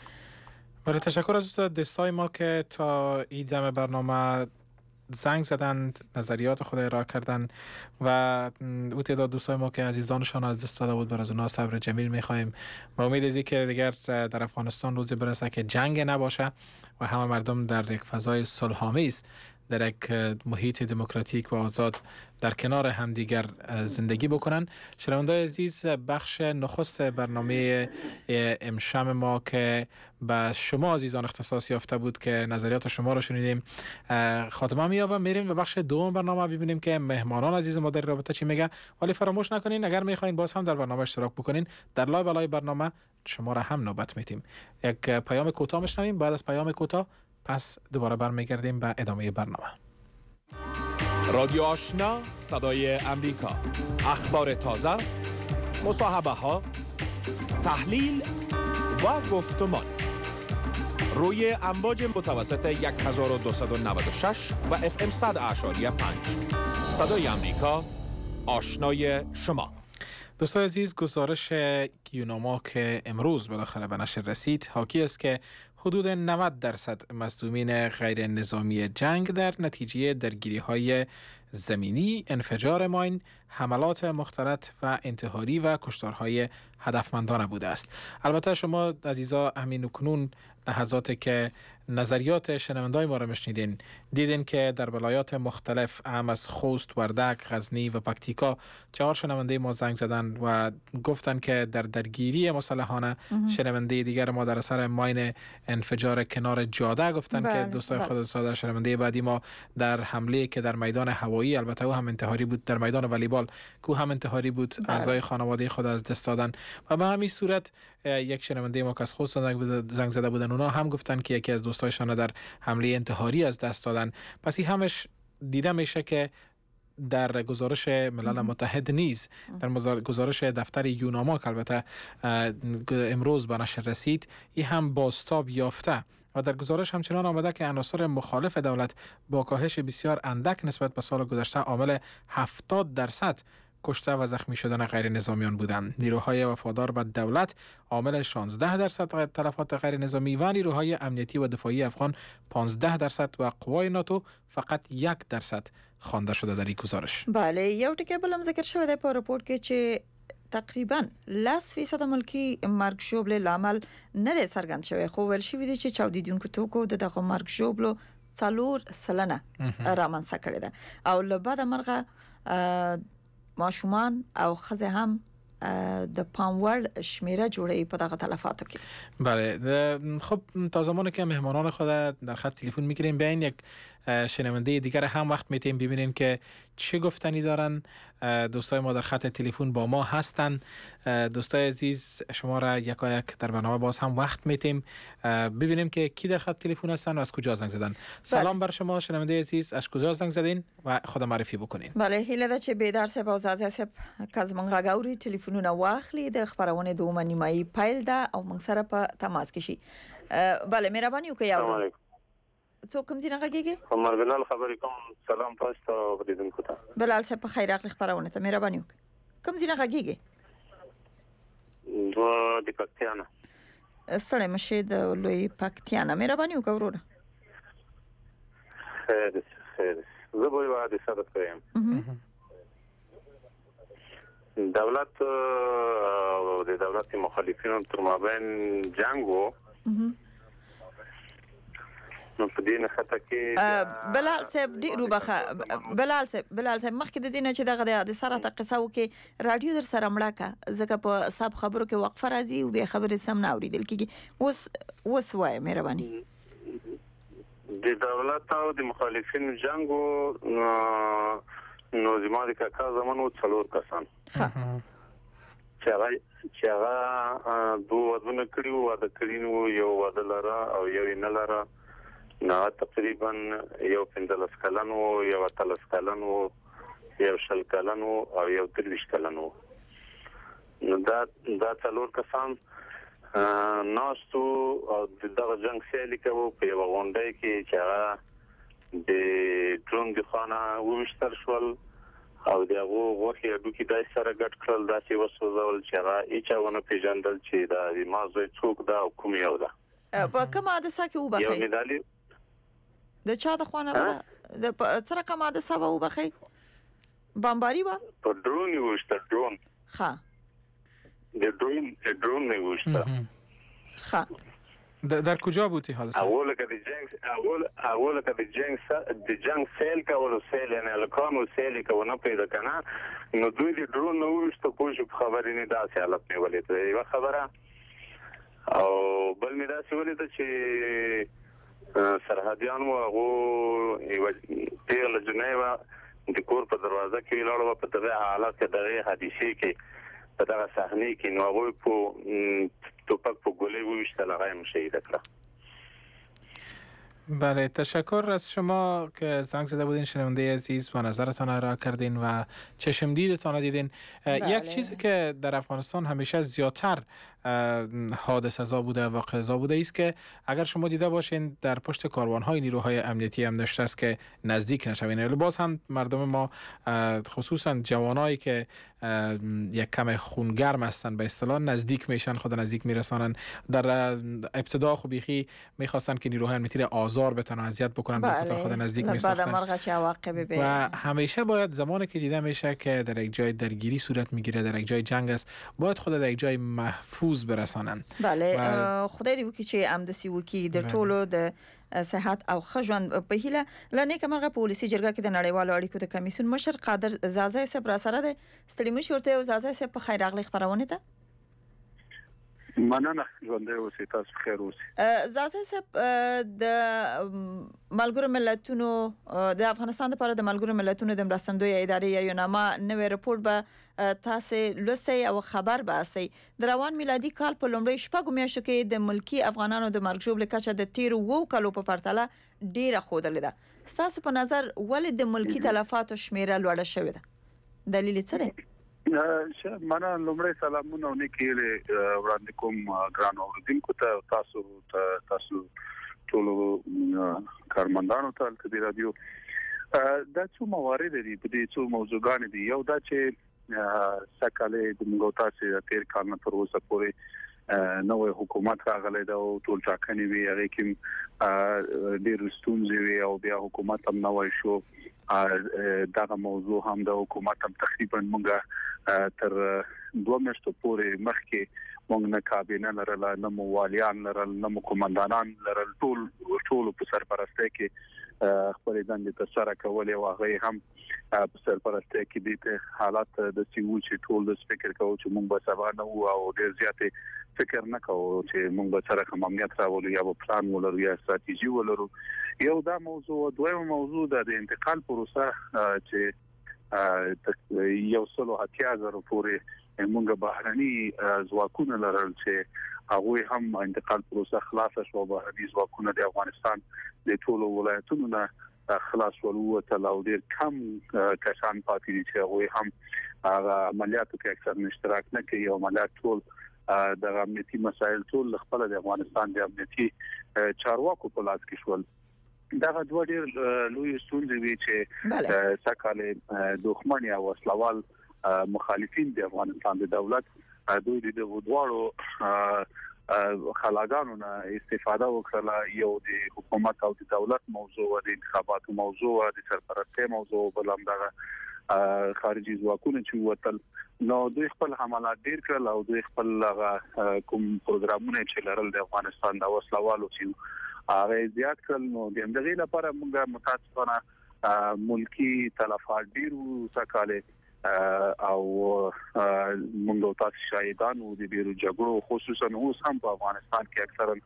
بله تشکر از دوستای ما که تا این دم برنامه زنگ زدند نظریات خود ارائه کردند و او تعداد دوستای ما که عزیزانشان از دست داده بود بر از اونها صبر جمیل می‌خوایم و امید ازی که دیگر در افغانستان روزی برسه که جنگ نباشه و همه مردم در یک فضای صلح‌آمیز در یک محیط دموکراتیک و آزاد در کنار همدیگر زندگی بکنن. شنونده‌های عزیز بخش نخست برنامه امشب ما که به شما عزیزان اختصاص یافته بود که نظریات شما رو شنیدیم خاتمه می‌یابه. میریم به بخش دوم برنامه ببینیم که مهمانان عزیز ما در رابطه چی میگه. ولی فراموش نکنین اگر می‌خواین باز هم در برنامه اشتراک بکنین در لای بالای برنامه شما را هم نوبت میدیم. یک پیام کوتاه میشنویم. بعد از پیام کوتاه پس دوباره برمیگردیم به ادامه برنامه. رادیو آشنا، صدای امریکا. اخبار تازه، مصاحبه ها، تحلیل و گفتمان روی امواج متوسط 1296 و FM 100.5. صدای امریکا، آشنای شما. دوستان عزیز، گزارش یوناما که امروز بالاخره به نشر رسید حاکی است که حدود 90% مصدومین غیر نظامی جنگ در نتیجه درگیری‌های زمینی، انفجار ماین، حملات مختلط و انتحاری و کشتارهای هدفمندانه بوده است. البته شما عزیزا همین اکنون لحظاتی که نظریات شنوندای ما را میشنیدین دیدین که در ولایات مختلف هم از خوست، وردک، غزنی و پکتیکا 4 شنونده ما زنگ زدن و گفتن که در درگیری مسلحانه شنونده دیگر ما در اثر ماین انفجار کنار جاده گفتن که دوستای خود ساده شنونده بعدی ما در حمله که در میدان هوایی، البته او هم انتحاری بود، در میدان والیبال کو هم انتحاری بود، اعضای خانواده خود از دست دادن. و به همین صورت یک شنونده ما که از خوست زنگ زده بودن اونا هم گفتن که یکی از دوستایشان در حمله انتحاری از دست دادن. پس این همش دیده میشه که در گزارش ملل متحد نیز، در گزارش دفتر یوناما که البته امروز به نشر رسید، این هم بازتاب یافته و در گزارش همچنان آمده که عناصر مخالف دولت با کاهش بسیار اندک نسبت به سال گذشته عامل 70% کشته و زخمی شدن غیر نظامیان بودند. نیروهای وفادار به دولت عامل 16% تلفات غیر نظامی و نیروهای امنیتی و دفاعی افغان 15% و قوای ناتو فقط 1% خوانده شده در این گزارش. بله، یو ټکی بلم ذکر شوی دی په رپورت کې چې تقریبا 10% ملکی مرګ ژوبل لامل نه دی څرګند شوی، خو ول شوی دی چې چاودیدونکو توکو دغه مرګ ژوبلو 4% رامنځته کړی ده او له بعد مرغه ماشومان او خزه هم د پاموړ شمیره جوړی په دغه تلفاتو کې. بله، خب تا زمانی که مهمانان خود در خط تلفن میگیریم بیاین یک شنونده دیگر هم وقت میتیم ببینین که چه گفتنی دارن. دوستای ما در خط تلفن با ما هستن. دوستای عزیز، شما را یکایک در برنامه باز هم وقت میتیم ببینیم که کی در خط تلفن هستن و از کجا زنگ زدن. سلام بر شما شنونده عزیز، از کجا زنگ زدین و خود معرفی بکنین. بله، هیله ده چې بیدار صاحب او زاده صاحب کزمن غاوري تلفنونه واخلي د خبرونه دومره نیمایي پایل ده او موږ سره په تماس کې شي. بله، مهرباني وکړئ. السلام علیکم. څوک کوم ځای نه غږیږي؟ عمر بلال خبرې کوم. سلام تاسو ته اوریدونکو ته. بلال صاحب په خیر راغلی خبرونه ته مهرباني وکړئ. کوم ځای نه غږیږي؟ د پکتیانا. ستړی مشه د لوی پکتیانا، مهرباني وکړئ وروره. خیر زه به یو حادثه درته دولت او د دولت مخالفینو تر مابین جنگ و نو په دې نه خطه کې بلال صاحب دی روبخه بلال صاحب مخکې د دینه چې دغه د سره ته قصه وکي رادیو در سره مړه کا ځکه په سب خبرو کې وقفه راځي او به خبرې سم نه اوریدل کیږي. اوس وای مهرباني. د دولت او د مخالفینو جنگ نو زما د کاکا زمانو 4 کسان چې هغه دوه ودونه کړیو، واده کړینو، یو واده لره او یو نه لره، نه تقریبا یو 15 کلن و، یو 13 کلن و، یو 20 کلن و او یو 23 کلن و. نو دا 4 کسان ناستو او دغه جنگ سیالي کوو په یو غونډه کې چې هغه د ډرون د خانه ومشتر شول او دغه غوښه د دوی د سره ګټ کړل، داسې وسوځول چې هغه هیڅونه پیژندل چې د مازوي څوک دا کوم یو ده. په کومه د ساکه وبخي یو مدالي د چا د خوانه ده د سره کومه د سبا وبخي بمباري وا په ډرون یو شته ډرون. ها د ډرون نه وشته. ها در کجا بودی حادثه؟ اوله که د جنگ سیل کولو سیل یعنی الکانو سیل که ونه پیدا کنه نو دوی د ډرون نه وشته کوشش خبرې نه داسې حالت نه ولید. یو خبره او بل می داسې ولید چې سرحدیان مو هغه یو پیغله جنیوا د کور په دروازه کې لاړو په دغه حالت کې دغه حادثه کې په دغه صحنه کې نو هغه په توپک په ګولې وشتل هغه هم شهید کړ. بله، تشکر از شما که زنگ زده بودین، شنونده عزیز، و نظرتان را کردین و چشم دیدتان دیدین. یک چیزی که در افغانستان همیشه زیادتر حادثه زا بوده، واقع زا بوده است که اگر شما دیده باشین در پشت کاروان‌های نیروهای امنیتی هم نشسته است که نزدیک نشوین. باز هم مردم ما خصوصا جوانایی که یک کم خونگرم هستن به اصطلاح نزدیک میشن، خود نزدیک میرسانن. در ابتدا خو بیخی میخواستن که نیروهای امنیتی آزار بتن و اذیت بکنن، به خاطر خود نزدیک میساختن. بعد مرغ چه عواقبی به و همیشه باید زمانی که دیده میشه که در یک جای درگیری صورت میگیره، در یک جای جنگ است، باید خود در یک جای محفوظ برسانن. بله، خدای دې وکړي چې امدسي وکړي د ټولو د صحت او ښه ژوند په هیله. لنیکه مرغه پولیسي جرګه کې د نړیوالو اړیکو د کمیسیون مشر قادر زازای صاحب را سره د ستړي مشي ورته او زازای صاحب په خیر راغلی خبرونه ده. مننه، ژوندی اوسئ، تاسو خیر اوسئ. زازای صاحب د ملګرو ملتونو د افغانستان لپاره د ملګرو ملتونو د مرستندوی ادارې یو نامه نوې رپورت به تاسو لوستي او خبر به اسئ. د روان میلادي کال په لومړۍ شپږو میاشتو کې د ملکی افغانانو د مرګ ژوبل کچه د 13 کالو په پرتله ډیره خوده ده. ستاسو په نظر ولې د ملکی تلفاتو شمیره لوړه شوې ده؟ دلیل څه دی؟ مننه، لومړی سلامونه نیکې وړاندې کوم ګران اوریدونکو ته، تاسو ټول کارمندانو ته د رادیو. دا څو موارد دي، په دې څو موضوعګان دي. یو دا چې سکهاله د موږ تاسو تیر کال نه تر اوسه پورې نوې حکومت راغلی دا او ټول ټاکنې وی، هغه کې ډېر ستونزې وی او بیا حکومت هم نوې شو. دغه موضوع هم د حکومت هم تقریبا موږ تر 2 میاشتو پورې مخکې موږ نه کابینه لرله، نه موالیان لرل، نه کمانډانان لرل، ټول په سرپرستی کې خپل دندې ترسره کولې او هغه هم په سرپرستی کې د حالات د سیمو چې ټول د فکر کوو چې موږ به سبا نه وو او ډېر زیاتې فکر نه کوو چې موږ به سره کوم امنیت راولو یا به پلان ولرو یا ستراتیژي ولرو. یو دا موضوع. دویم موضوع د انتقال پروسه چې یو سلو 80,000 پورې موږ بهرني ځواکونه لرل چې هغه هم انتقال پروسه خلاص شو. بهرني ځواکونه د افغانستان د ټولو ولایتونو نه خلاص ولو ته لا ډیر کم کسان پاتې دي چې هغه هم عملیاتو کې اکثر اشتراک نه کوي او عملیات ټول د امنیتي مسایل ټول خپل د افغانستان د امنیتي چارواکو په لاس کې شول. دا دوه ډیر لوی ستونزې وی چې سکهاله دښمن یا وسلوال مخالفین د افغانستان د دولت دوی د ودوړو خلاګانو نه استفاده وکړه. یو د حکومت او د دولت موضوع، د انتخاباتو موضوع، د سرپرستی موضوع، بلهم دغه خارجي ځواکونه چې وتل نو دوی خپل حملات ډیر کړل او دوی خپل کوم پروګرامونه چې لرل د افغانستان د وسلوالو چې هغه زیات کړل. نو د همدغه لپاره موږ متاسفانه ملکی تلفات ډیرو سکهاله او موږ تاسو شاهدانو د ډیرو جګړو خصوصا اوس هم په افغانستان کې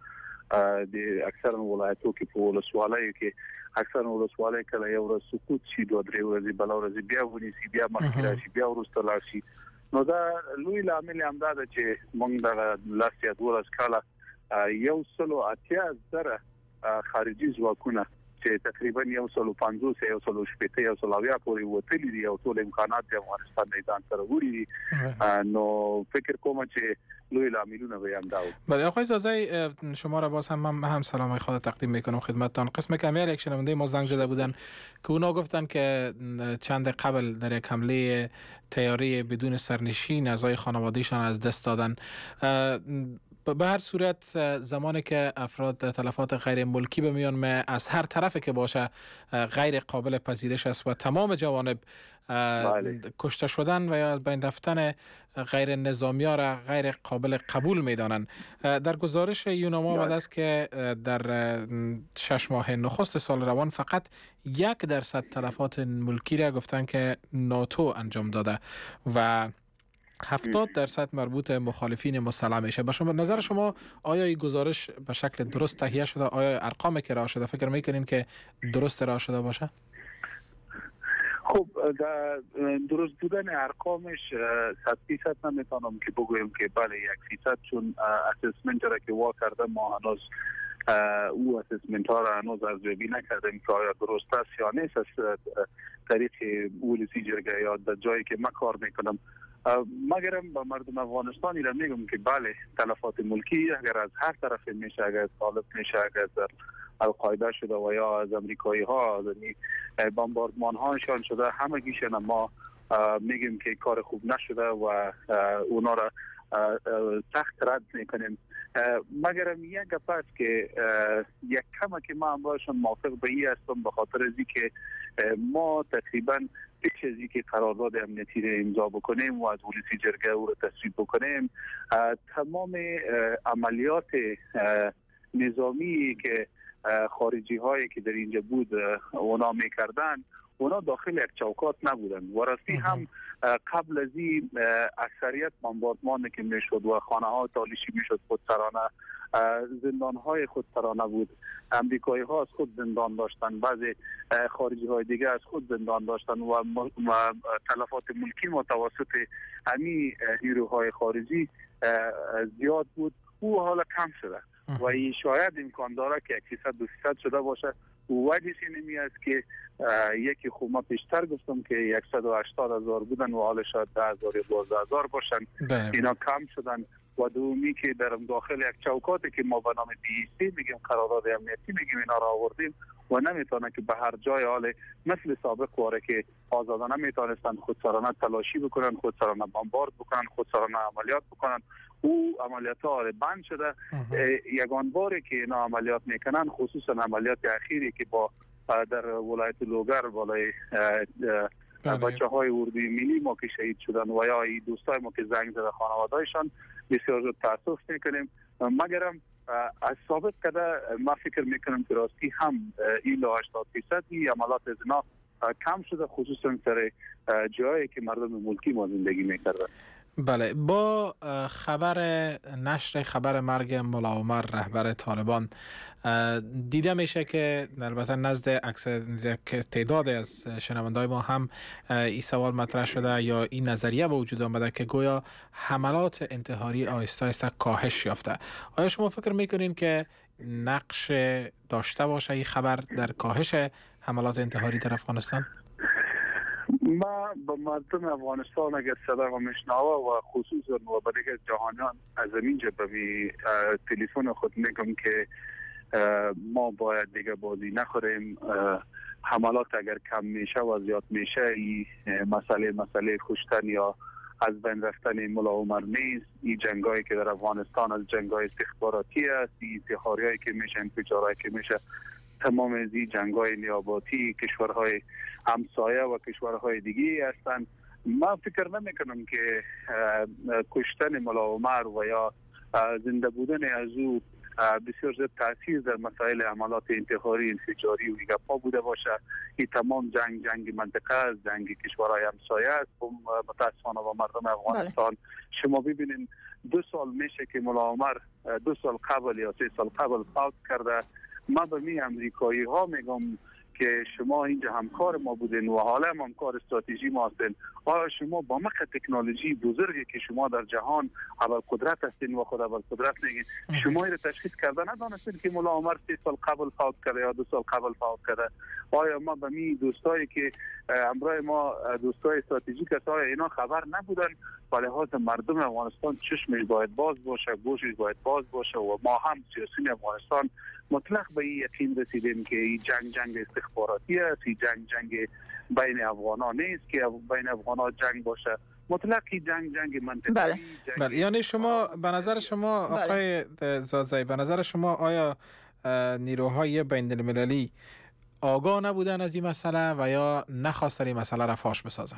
اکثر ولایتونو کې په ولسوالۍ کې اکثر ولسوالۍ کله یو ورځ سقوط شي، 2-3 ورځې بل ورځ بیا ونیسي، بیا مخکې راشي، بیا ورسته راشي. نو دا لوی لامل هم دا چې موږ د لاسیا 2 کاله 180,000 خارجي ځواکونه چې تقریبا 150-170 پورې وتلي دي او ټول امکانات د افغانستان د ځان سره وړي. نو فکر کوم چې لوی لاملونه بیان داو. بله آقای زازای، شما را باز هم سلام خود تقدیم میکنم خدمتتان. قسم کمیل یک شنونده ما زنگ زده بودن که اونا گفتن که چند قبل در یک حمله طیاره بدون سرنشین اعضای خانوادهشان از دست دادن. به هر صورت زمانی که افراد تلفات غیر ملکی به میان از هر طرفی که باشه غیر قابل پذیرش است و تمام جوانب کشته شدن و یا از بین رفتن غیر نظامی ها را غیر قابل قبول میدانند. در گزارش یوناما آمده است که در 6 ماه نخست سال روان فقط 1% تلفات ملکی را گفتن که ناتو انجام داده و 70% مربوط مخالفین مسلح میشه. به شما نظر شما آیا این گزارش به شکل درست تهیه شده؟ آیا ارقامی که راه شده فکر میکنین که درست راه شده باشه؟ خب درست بودن ارقامش 100% نمیتونم که بگویم که بله 100%، چون اسسمنت را که وا کرده ما هنوز او اسسمنت ها را هنوز ارزیابی نکردیم که آیا درست است یا نیست از طریق ولسی جرگه یا در جایی که من کار میکنم. مگرم با مردم افغانستانی را میگم که بله تلفات ملکی اگر از هر طرف میشه، اگر از طالب میشه، اگر از القاعده شده و یا از امریکایی ها بمباردمان هاشان شده، همه گیشن ما میگیم که کار خوب نشده و اونا را سخت رد میکنیم. مگرم یک گپ است که یک کم که من باشم موافق به این هستم، به خاطر از که ما تقریبا پیش از اینکه قرارداد امنیتی را امضا بکنیم و از ولسی جرگه او را تصویب بکنیم، تمام عملیات نظامی که خارجی هایی که در اینجا بود اونا میکردن، اونا داخل یک چوکات نبودن و راستی هم قبل از این اکثریت بمباردمان که میشد و خانه ها تالیشی میشد خودسرانه، زندان های خودسرانه بود. امریکایی ها از خود زندان داشتن، بعضی خارجی های دیگه از خود زندان داشتن و تلفات ملکی متوسط همین نیروهای خارجی زیاد بود. او حالا کم شده و این شاید امکان داره که 100-200 شده باشه. وجهش اینمی است که یکی خوب ما پیشتر گفتم که 180,000 بودن و حالا شاید 10,000 یا 12,000 باشن. اینا کم شدن. و دومی که در داخل یک چوکاتی که ما به نام PEC میگیم، قرارداد امنیتی میگیم، اینا را آوردیم و نمیتونه که به هر جای حال مثل سابق واره که آزادانه میتونستن خودسرانه تلاشی بکنن، خودسرانه بمبارد بکنن، خودسرانه عملیات بکنن. او عملیات ها بند شده. یگان باری که اینا عملیات میکنن، خصوصا عملیات اخیری که با در ولایت لوگر بالای بچه های اردوی ملی ما که شهید شدن و یا دوستای ما که زنگ زده خانوادهایشان، بسیار زود تاسف میکنیم. مگرم از سابق کده ما فکر میکنم که راستی هم این 80% عملات از اینا کم شده، خصوصا سر جایی که مردم ملکی ما زندگی میکردن. بله، با نشر خبر مرگ ملا عمر رهبر طالبان دیده میشه که البته نزد اکثر تعداد از شنوندای ما هم این سوال مطرح شده یا این نظریه به وجود آمده که گویا حملات انتحاری آهسته آهسته کاهش یافته. آیا شما فکر میکنین که نقش داشته باشه این خبر در کاهش حملات انتحاری در افغانستان؟ ما با مردم افغانستان اگر صدا و میشنوه و خصوصا و برای جهانیان از اینجا به تلفن خود میگم که ما باید دیگه بازی نخوریم. حملات اگر کم میشه و زیاد میشه، این مسئله کشتن یا از بین رفتن ملا عمر نیست. این جنگایی که در افغانستان از جنگای استخباراتی است، این انتحاریایی که میشه، انفجارایی که میشه، تمام از این جنگ‌های نیاباتی کشورهای همسایه و کشورهای دیگه هستند. من فکر نمی‌کنم که کشتن ملا عمر و یا زنده بودن از او بسیار زیاد تاثیر در مسائل عملات انتحاری، انفجاری و دیگه پا بوده باشه. این تمام جنگ منطقه است، جنگ کشورهای همسایه است. متاسفانه با مردم افغانستان شما ببینید 2 سال میشه که ملا عمر 2 سال قبل یا 3 سال قبل فوت کرده. ما به می امریکایی ها میگم که شما اینجا همکار ما بودین و حالا هم همکار استراتژی ما هستین. آیا شما با مقدار تکنولوژی بزرگی که شما در جهان اول قدرت هستین و خود اول قدرت میگین، شما این تشخیص کرده ندانستین که ملا عمر 3 سال قبل فوت کرده یا 2 سال قبل فوت کرده؟ آیا ما به می دوستایی که همراه ما دوستای استراتژیک هست، آیا اینا خبر نبودن؟ ولی لحاظ مردم افغانستان چشمش باید باز باشه، گوشش باید باز باشه و ما هم سیاسیون افغانستان مطلق به این یقین رسیدیم که این جنگ استخباراتی است، این جنگ بین افغانان نیست که بین افغانان جنگ باشه. مطلقی جنگ منطقه‌ای. بله. یعنی شما به نظر شما آقای زادزایی، به نظر شما آیا نیروهای بین المللی آگاه نبودن از این مسئله و یا نخواستن این مسئله را فاش بسازن؟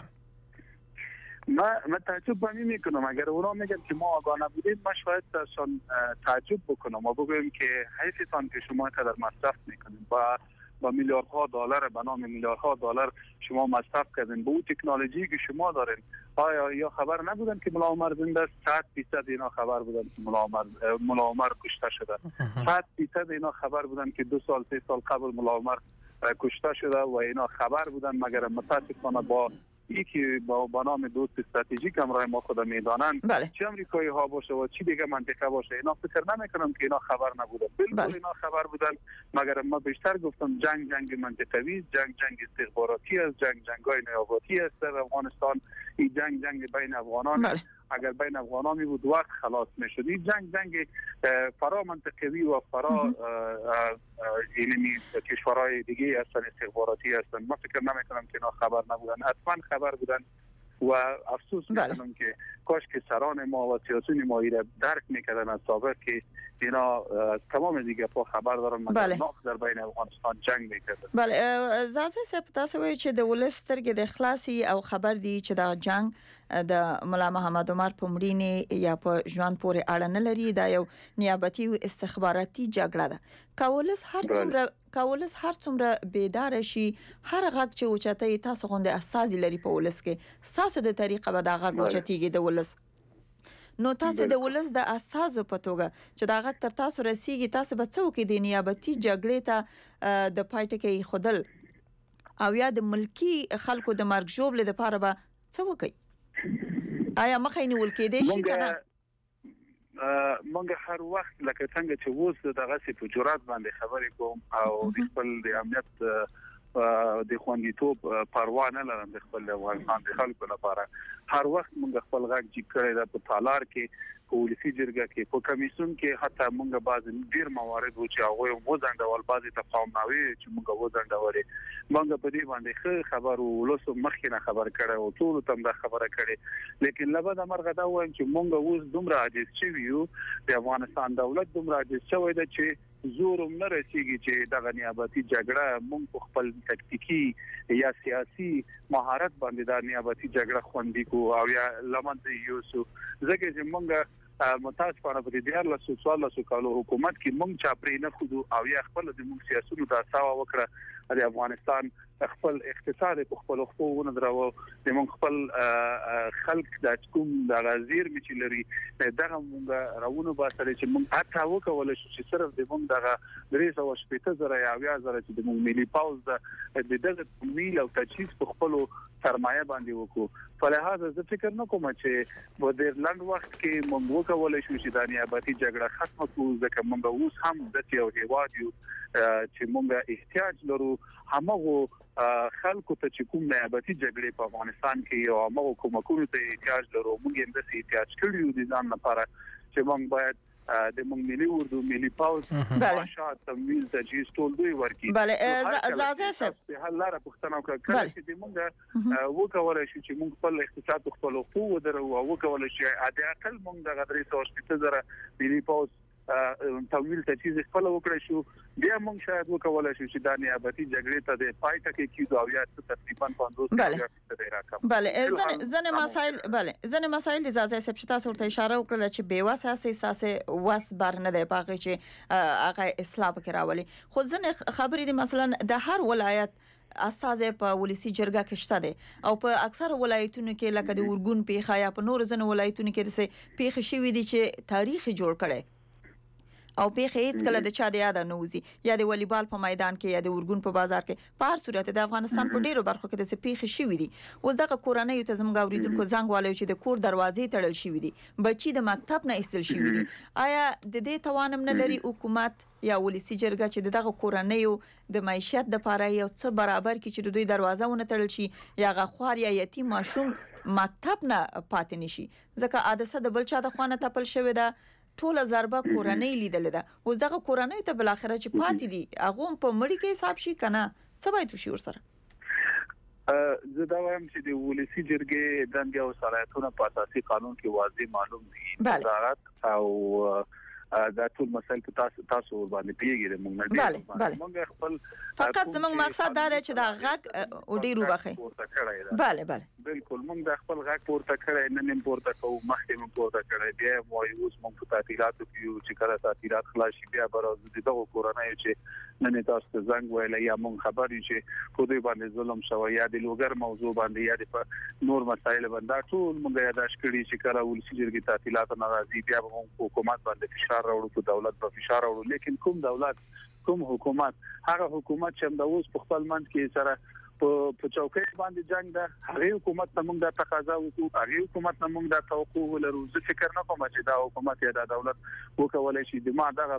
من تعجب میکنم اگر اونا میگن که ما آگاه نبودیم. من شاید تعجب بکنم و بگویم که حیفتان که شما قدر مصرف میکنیم و با میلیاردها دلار، به نام میلیاردها دلار شما مصرف کردین به اون تکنولوژی که شما دارین. آیا یا خبر نبودن که ملا عمر زنده است؟ 100% اینا خبر بودن که ملا عمر کشته شده. 100% اینا خبر بودن که 2 سال 3 سال قبل ملا عمر کشته شده و اینا خبر بودن. مگر متاسفانه با یکی با نام دوست استراتژیک همراه ما خود میدانند چه آمریکایی ها باشه و چی دیگه منطقه باشه، اینا فکر نمیکنم که اینا خبر نبوده. بالکل اینا خبر بودن، مگر ما بیشتر گفتم جنگ منطقوی، جنگ استخباراتی است، جنگ‌های نیابتی است در افغانستان. این جنگ بین افغانان اگر بین افغانان می بود وقت خلاص میشد. این جنگ فرا منطقوی و فرا اینمی کشورهای دیگه هستن، استخباراتی هستن. ما فکر نمیکنم که اینا خبر نبودن، حتما خبر بودن و افسوس میکنم که کاش که سران ما و سیاسیون ما ایره درک میکردن از سابق که اینا تمام دیگه په خبر دارن مگر ناخ در بین افغانستان جنگ میکردن. بله زازه صاحب تاسو وایي چې د ولسترګې د اخلاصي او خبر دی چې دا جنگ د ملا محمد عمر په مړینې یا په ژوند پورې اړه نه لري، دا یو نیابتي او استخباراتي جګړه ده. کولس هر څومره بیدار شي، هر غږ چې اوچتای تاسو غونډه اساسي لري په ولس کې، تاسو د طریقه به دا غږ اوچتيږي د ولس. نو تاسو د ولس د اساسو په توګه چې دا غږ تر تاسو رسیږي، تاسو به څوک د نیابتي جګړې ته د پایټ کې خودل او یا د ملکی خلکو د مرګ جوړل لپاره به څه وکړي؟ آیا مخې نیول کېدې شي کنه؟ مونږ هر وخت لکه څنګه چې ووس دغه څه په جرأت باندې خبرې کوم او د خپل د امنیت د خوندیتوب پروا نه لرم د خپل افغانستان د خلکو لپاره. هر وخت مونږ خپل غږ جګ کړی دا په تالار کې، په ولسی جرګه کې، په کمیسیون کې، حتی مونږ بعض ډیر موارد و چې هغه وځنډول، بعضی تفاهمنامې چې مونږ وځنډولې. مونږ په دې باندې خبر ولوسو مخکې نه خبر کړو او ټول تم دا خبره کړې، لیکن لبد مرغه دا وایم چې مونږ اوس دومره عاجز شوی یو، د افغانستان دولت دومره عاجز شوی دی چې زور نه رسیږي چې دغه نیابتي جګړه مونږ خپل تکتیکی یا سیاسي مهارت باندې د نیابتي جګړه خوندې کو او یا لمنځه یوسو. ځکه چې مونږ متاسفانه په دې 1400 کالو حکومت کې مونږ چاپري نه خودو او یا خپل د مونږ سیاسيونو د اساس وکړه د افغانستان خپل اقتصاد په خپل خپلونه درو، د مونږ خپل خلک د کوم د غزیر مچلري دغه مونږ راوونو باسره چې مونږ اته وکول شو چې صرف د مونږ دغه 380,000 یا 10,000 چې د مونږ ملي پاوز د دغه میل او تجهیز په خپل سرمایه باندې وکړو. په لحاظ زه فکر نه کوم چې په ډیر لنډ وخت کې مونږ وکول شو چې د نیابتي جګړه ختمه کړو، ځکه مونږ اوس هم د یو هیواد یو چې مونږ احتیاج لرو همغه خلکو ته چې کوم نیابتي جګړې په افغانستان کې یو همغه کومکونو ته احتیاج لرو. مونږ هم د احتیاج کړیو د ځان لپاره چې مونږ باید د مونږ ملي اردو ملي پاوز ماشات تمویل تجهیز ټول دوی ورکی. بله زازه صاحب په حل لاره پښتنه وکړه چې د مونږ وکولای شو چې مونږ خپل اقتصاد خپل خو درو او وکولای شو د اقل مونږ د 380,000 ملي پاوز تمویل تجهیز خپل وکړای شو. بیا مونږ شاید وکولای شو چې د نیابتي جګړې ته د پایټه کې کیدو او یا تقریبا 50 بله ځنه مسائل اجازه صاحب چې تاسو ورته اشاره وکړه چې بیواسه اساسي واس بر نه دی پاغه چې هغه اصلاح وکړاولي. خو ځنه خبرې دي مثلا د هر ولایت استاد په ولسی جرګه کې شته دي او په اکثر ولایتونو کې لکه د ورګون پیخه یا په نور ځنه ولایتونو کې د پیخه شوی دي چې تاریخ جوړ کړي او پیخه هیڅ کله د چا د یاد نه وځي، یا د والیبال په میدان کې یا د ورګون په بازار کې. په هر صورت د افغانستان په ډیرو برخو کې د پیخه شوی دي. اوس دغه کورنۍ ته زموږ اوریدونکو زنګ والو چې د کور دروازې تړل شوی دي، بچي د مکتب نه ایستل شوی دي. آیا د دې توانم نه لري حکومت یا ولسی جرګه چې دغه کورنۍ د معیشت د لپاره یو څه برابر کړي چې دوی دروازه ونه تړل شي یا غخوار یا یتیم ماشوم مکتب نه پاتې نشي؟ ځکه عادت د بل چا د خوانه تپل شوی ده، ټول ضربه کورنۍ لیدل ده. اوس دغه کورنۍ ته بل اخره چې پاتې دي هغه په مړی کې حساب شي کنه څه باید وشي ورسره؟ زه دا وایم چې د ولسی جرګې دنده او صلاحیتونه په اساسي قانون کې واضح معلوم دي. وزارت او دا ټول مسائل تاسو باندې پیږي مونږ خپل فقط زموږ مقصد دا دی چې دا غږ او ډیرو بخې. بله بالکل مونږ د خپل غږ پورته کړی نه نیم پورته کوو، مخکې مونږ پورته کړی بیا وایي اوس مونږ په تعطیلاتو کې چې کله تعطیلات خلاص شي بیا به راځو دغه کورنۍ چې نن تاسو ته زنګ ویل یا مونږ خبر یو چې په دې باندې ظلم شوی یا د لوګر موضوع باندې یا د نور مسایل باندې ټول مونږ یاداش کړی چې کله ولسی جرګې تعطیلات نه راځي بیا به مونږ حکومت باندې فشار راوړو، په دولت باندې فشار راوړو. لیکن کوم دولت کوم حکومت هغه حکومت چې د اوس په خپل منځ کې سره په چوکۍ باندې جنگ ده. هغه حکومت ته موږ د تقاضا وکړو، هغه حکومت ته موږ د توقع ولرو. زه فکر نه کوم چې دا حکومت یا د دولت وکولای شي د ما دغه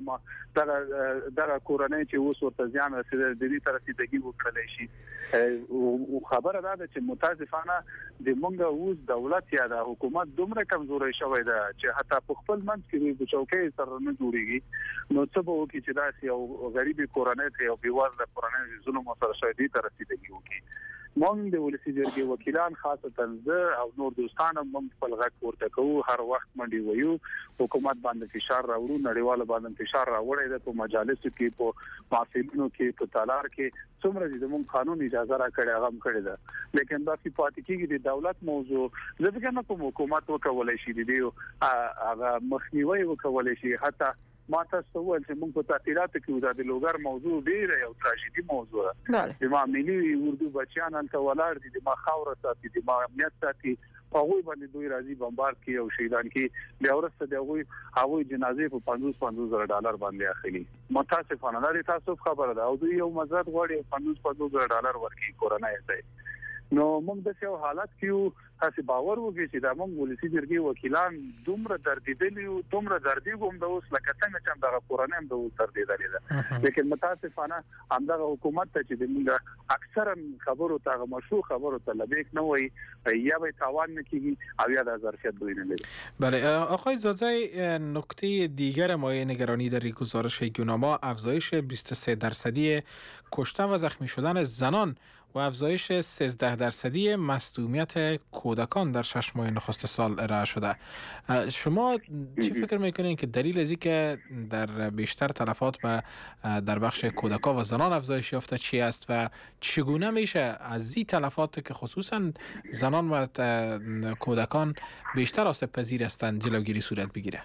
کورنۍ چې اوس ورته ځان رسیدل د دې ترسیدګي وکړلای شي. او خبره ده چې متاسفانه د موږ اوس دولت یا د حکومت دومره کمزوري شوی ده چې حتی په خپل منځ کې د چوکۍ سره نه جوړيږي. نو څه به وکړي چې دا یو غریبي کورنۍ ته یو بیوازله کورنۍ ظلم سره شوی تر رسیدګي وکړي. موږ د ولسی جرګې وکیلان خاصه زه او نور دوستان موږ خپل غږ ورته کوو، هر وخت منډي وایو، حکومت باندې فشار راوړو، نړیوال باندې فشار راوړی د په مجالسو کې، په محفلونو کې، په تالار کې څومره د موږ قانون اجازه راکړي هغه هم کړی ده. لیکن دا چې پاتې کېږي د دولت موضوع، زه فکر نه کوم حکومت وکولای شي د دې هغه مخنیوي وکولای شي. حتی ما تاسو ول چې موږ په تعطیلاتو کې د لوګر موضوع ډیره یو تراژیدي موضوع ده. د ما ملي اردو بچیان ان ته ولر دي، د ما خاور ساتي، د ما امنیت ساتي، هغه باندې دوی راځي بمبارد کوي او شهیدان کوي. بیا ورسته د هغه جنازې په $50,000 باندې اخلي. متاسفانه دا تاسو خبره ده او دوی یو مزد غواړي $50,000 ورکړي کورنۍ ته. نو موږ د څه حالت کې تاسو باور وکړئ چې دا موږ ولسی جرګې وکیلان دومره دردیدلی او دومره دردي کوم د اوس لکه څنګه چې دا کورنۍ هم د اوس دردیدلی ده. لیکن متاسفانه همدغه حکومت ته چې موږ اکثرا خبرو ته مشروع خبرو ته لبیک نه وای، یا به تاوان نکېږي او یا د ظرفیت دوی نه لري. بله آقای زادزی، نکته دیگر مایه نگرانی در گزارش گوناما افزایش 23% کشته و زخمی شدن زنان و افزایش 13% مصدومیت کودکان در 6 ماه نخست سال ارائه شده. شما چی فکر میکنین که دلیل از اینکه در بیشتر تلفات در بخش کودکان و زنان افزایش یافته چی است و چگونه میشه از این تلفات که خصوصا زنان و کودکان بیشتر آسیب پذیر هستند جلوگیری صورت بگیره؟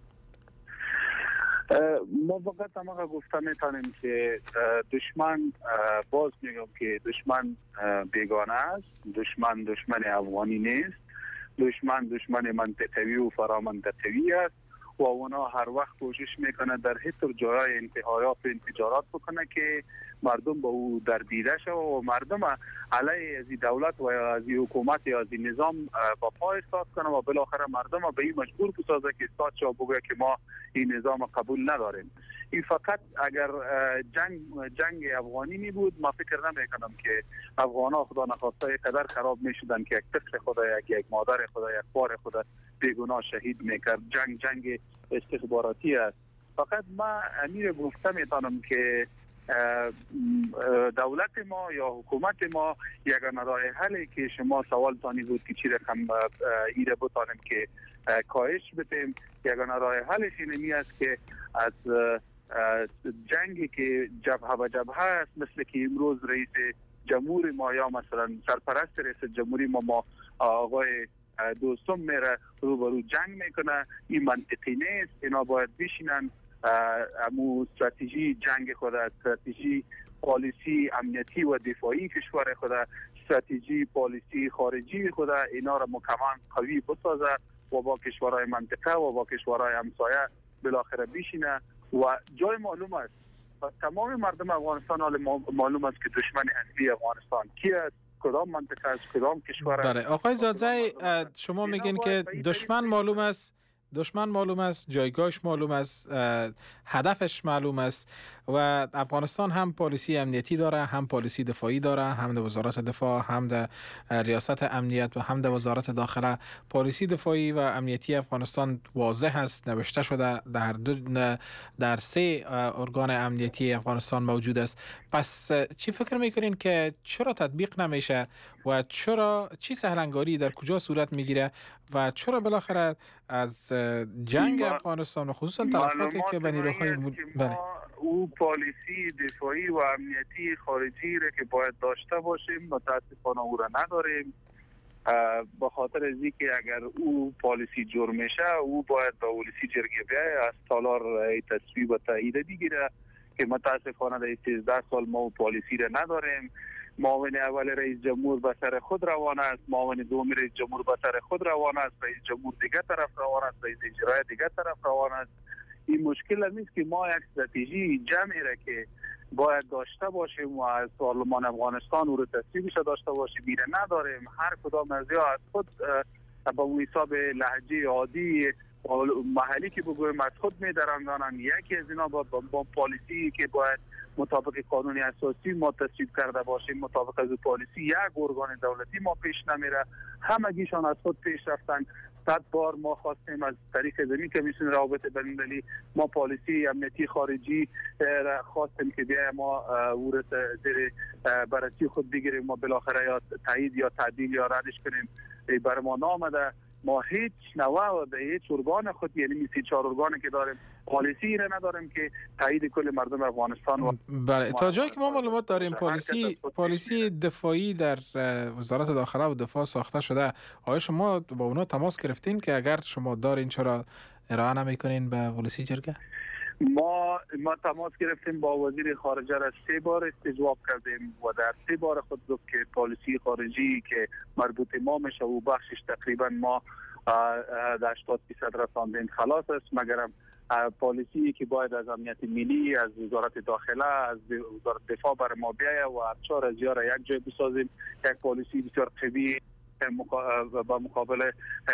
ما فقط همه گفته میتونیم که دشمن، باز میگم که دشمن بیگانه است، دشمن افغانی نیست، دشمن منطقوی و فرامنطقوی است و اونا هر وقت کوشش میکنه در هر جای انتحارات و انفجارات بکنه که مردم به او دردیده شود و مردم علیه از دولت و از حکومت یا از نظام با پا ایستاد کنه و بالاخره مردم به این مجبور بسازه که ایستاد شود بگه که ما این نظام قبول نداریم. این فقط اگر جنگ افغانی می بود ما فکر نمیکنم که افغانا خدا نخواسته قدر خراب میشدن که یک طفل خدا، یک مادر خدا، یک پار خدا بیگناه شهید میکرد. جنگ استخباراتی است. فقط ما امیر گفته میتونم که دولت ما یا حکومت ما یگانه راه حلی که شما سوال تانی بود که چی رقم ایره بتانیم که کاهش بدیم، یگانه راه حلش اینمی است که از جنگی که جبهه به جبهه است، مثل که امروز رئیس جمهور ما یا مثلا سرپرست رئیس جمهوری ما آقای دوستم میره روبرو جنگ میکنه، این منطقی نیست. اینا باید بشینن امو استراتژی جنگ خود، استراتژی پالیسی امنیتی و دفاعی کشور خود، استراتژی پالیسی خارجی خود، اینا را مکمل قوی بسازه و با کشورهای منطقه و با کشورهای همسایه بالاخره بشینه و جای معلوم است و تمام مردم افغانستان معلوم است که دشمن اصلی افغانستان کی است، کدام منطقه است، کدام کشور است. بله آقای زادزی، شما میگین که دشمن معلوم است، جایگاهش معلوم است، هدفش معلوم است و افغانستان هم پالیسی امنیتی داره، هم پالیسی دفاعی داره، هم در وزارت دفاع، هم در ریاست امنیت و هم در وزارت داخله. پالیسی دفاعی و امنیتی افغانستان واضح است، نوشته شده در 3 ارگان امنیتی افغانستان موجود است. پس چی فکر میکنین که چرا تطبیق نمیشه و چی سهلنگاری در کجا صورت میگیره و چرا بالاخره از جنگ افغانستان و خصوصا تلفاتی که به نیروهای او پالیسی دفاعی و امنیتی خارجی را که باید داشته باشیم متاسفانه او را نداریم. به خاطر از اینکه اگر او پالیسی جور میشه او باید به ولسی جرګه بیای از تالار تصویب و تایید بگیره که متاسفانه در 13 سال ما پالیسی را نداریم. معاون اول رئیس جمهور به سر خود روان است، معاون دوم رئیس جمهور به سر خود روان است، رئیس جمهور دیگه طرف روان است، رئیس اجرایی دیگه طرف روان است. این مشکل نیست که ما یک استراتژی جمعی را که باید داشته باشیم و از پارلمان افغانستان او رو تصویبش داشته باشیم. میره نداریم. هر کدام از یا از خود با حساب لهجه عادی محلی که بگویم از خود می‌درنگانن. یکی از اینا با پالیسی که باید مطابق قانون اساسی ما تصویب کرده باشیم، مطابق از پالیسی یک ارگان دولتی ما پیش نمیره. همگیشان از خود پیش رفتن. 100 بار ما خواستیم از طریق زمین کمیسیون روابط بین‌المللی ما پالیسی امنیتی خارجی را خواستیم که بیا ما او را زیر بررسی خود بگیریم، ما بالاخره یا تایید یا تعدیل یا ردش کنیم. بر ما نامده. ما هیچ نوع به هیچ ارگان خود، یعنی مثل 4 ارگانی که داریم، پالیسی را نداریم که تایید کل مردم افغانستان. بله، تا جایی که ما معلومات داریم پالیسی دفاعی در وزارت داخله و دفاع ساخته شده. آیا شما با اونا تماس گرفتین که اگر شما دارین چرا ارائه نمیکنین به ولسی جرگه؟ ما تماس گرفتیم با وزیر خارجه را 3 بار استجواب کردیم و در 3 بار خود گفت که پالیسی خارجی که مربوط ما میشه و بخشش تقریبا ما در 80% رساندیم خلاص است، مگرم پالیسی که باید از امنیت ملی، از وزارت داخله، از وزارت دفاع بر ما بیایه و هر 4 از یا را یک جای بسازیم. یک پالیسی بسیار قوی با مقابل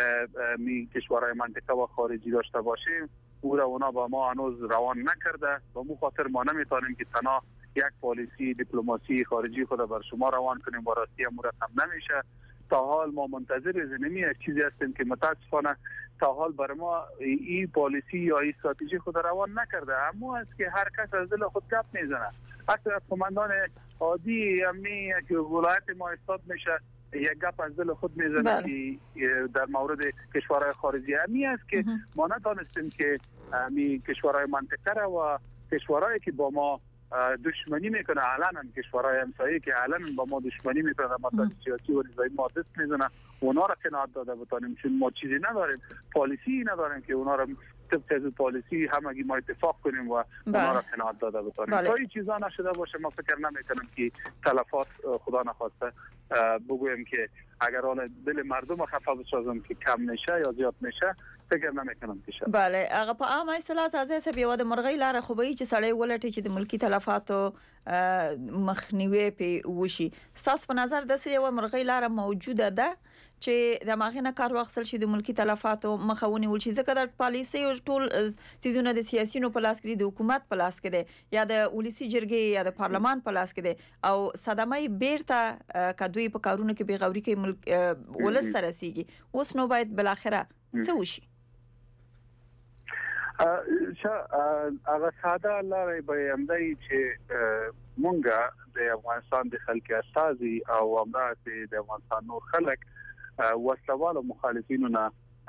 کشورهای منطقه و خارجی داشته باشیم. او را اونا با ما هنوز روان نکرده. با مو خاطر ما نمیتونیم که تنها یک پالیسی دیپلماسی خارجی خود بر شما روان کنیم و راستی امور هم نمیشه. تا حال ما منتظر زمینی چیزی هستیم که متاسفانه تا حال بر ما این پالیسی یا این استراتژی خود روان نکرده. اما است که هر کس از دل خود گپ میزنه. حتی از کماندان عادی امنی که ولایت ما استاد میشه یک گپ از دل خود میزنه که در مورد کشورهای خارجی همی است که ما ندانستیم که می کشورهای منطقه را و کشورهایی که با ما دشمنی میکنه علنا، کشورهای همسایه که علنا با ما دشمنی میکنه، مثلا سیاسی و نظامی ما دست میزنه، اونا را قناعت داده بتانیم. چون ما چیزی نداریم، پالیسی نداریم که اونا را طبق از پالیسی همگی ما اتفاق کنیم و اونا را قناعت داده بتانیم. تا این چیزا نشده باشه ما فکر نمیکنم که تلفات خدا نخواسته بگویم که اگر حال دل مردم خفه بسازم که کم میشه یا زیاد میشه، فکر نمیکنم که شه. بله، هغه په عامه اصطلاح تازه سه بیا د مرغۍ لاره خو به چې سړی ولټي چې د ملکی تلفاتو مخنیوي په وشي. تاسو په نظر د سې یو مرغۍ لاره موجوده ده چې د ماغینه کار واخصل شي د ملکی تلفاتو مخاوني ول شي؟ ځکه د پالیسي او ټول سيزونه د سیاسيونو په لاس کې د حکومت په لاس کې دی یا د ولسی جرګې یا د پارلمان په لاس کې دی او صدمه بیرته کدوې په کارونو کې بیغوري کې ملک ولس سره سيږي. اوس نو باید بل اخره څه وشي؟ هغه ساده لارې به همدای چې مونږه د افغانستان د خلک استازي او امراض د افغانستان نور خلک وسلوال او مخالفینو نه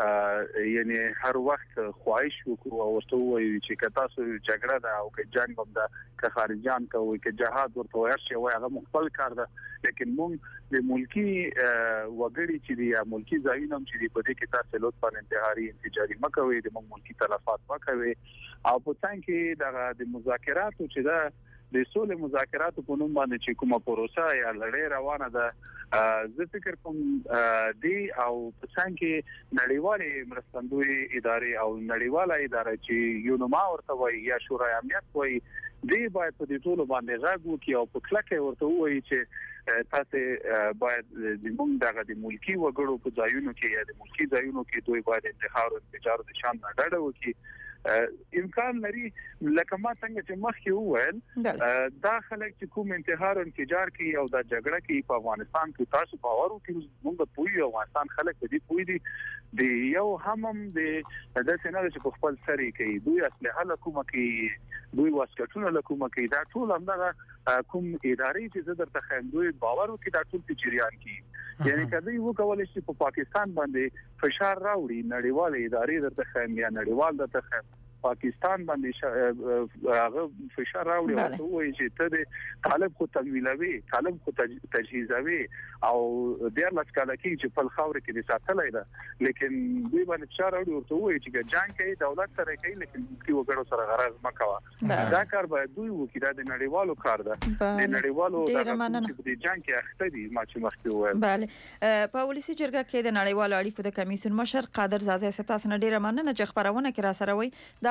یعنی هر وخت خواهش وکړو او ورته وایو چې کتا سو جګړه ده او که جنگ هم ده که خارجيان کوي که جهاد ورته ورشي وای هغه مخفل کار ده. لیکن مونږ د ملکی وګړي چې دی ملکی ځایونه چې دی په دې کې تاسو لطفا انتحاري انتجاري مکوي، د مونږ ملکی تلفات مکوي او په څنګه کې د مذاکراتو چې ده د سولې مذاکراتو په نوم باندې چې کومه پروسه یا لړۍ روانه ده، زه فکر کوم دی او په څنګه کې نړیوالې مرستندوی ادارې او نړیواله اداره چې یونما ورته وایي یا شورای امنیت وایي دی باید په دې ټولو باندې غږ وکړي او په کلکه ورته وایي چې تاسو باید د موږ د ملکی وګړو په ځایونو کې یا د ملکی ځایونو کې دوی باید انتحار او انفجار د شان نه ډډه وکړي. امکان لري لکه ما څنګه چې مخکې وویل دا خلک چې کوم انتحار او انفجار کوي او دا جګړه کوي په افغانستان کې، تاسو باور وکړئ موږ پوي افغانستان خلک دې پوي دي د یو هم د سيناريو چې په خپل سری کوي، دوی اسلحه لکومه کوي، دوی واسکټونه لکومه کوي، دا ټول همدغه کوم ادارې چې زه درته خایم دوی باور وکړي دا ټول تجریان کوي. یعنی کله یو کولای شي په پاکستان باندې فشار راوړي نړیوالې ادارې درته خایم یا نړیوال درته خایم پاکستان باندې هغه فشار راوړي او وایي چې ته د طالب خو تمویلوي، طالب خو تجهیزوي او ډیر لاسکاله کې چې په خاور کې د ساتلای ده، لیکن دوی باندې فشار راوړي ورته وایي چې جنگ کوي دولت سره کوي لیکن کی وګړو سره غرض مکوه. دا کار باید دوی وکړي، د نړیوالو کار ده، د نړیوالو د جنگ کې اخته دي ما چې مخکې وویل. بله، په ولسی جرګه کې د نړیوالو اړیکو د کمیسیون مشر قادر زازی ستاسو نه ډیره مننه چې خبرونه کې را سره وي. دا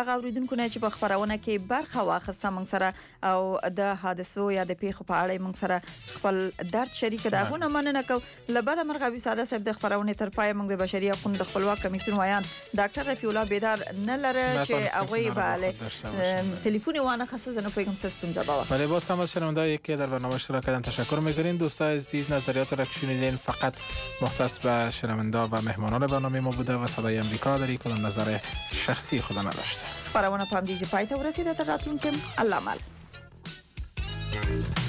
هغه اوریدونکو نه چې په خبرونه کې برخه واخیسته موږ سره او د حادثو یا د پیښو په اړه موږ سره خپل درد شریک ده غو نه مننه کو لبد مرغبي ساده صاحب د خبرونه تر پای موږ د بشري حقوقو د خپلواک کمیسیون وایان ډاکټر رفیع الله بیدار نه لره چې هغه به تلفن وانه خاصه نه پیغام سیستم زبا ولی باز هم از شنوندهایی که در برنامه اشتراک کردن تشکر می‌کنیم. دوستان عزیز نظریات را که شنیدین فقط مختص به شنونده و مهمانان برنامه ما بوده و صدای امریکا در کدام نظر شخصی خود نداشته. خبرونه په دې پای ته ورسیده تر راتلونکي الله مال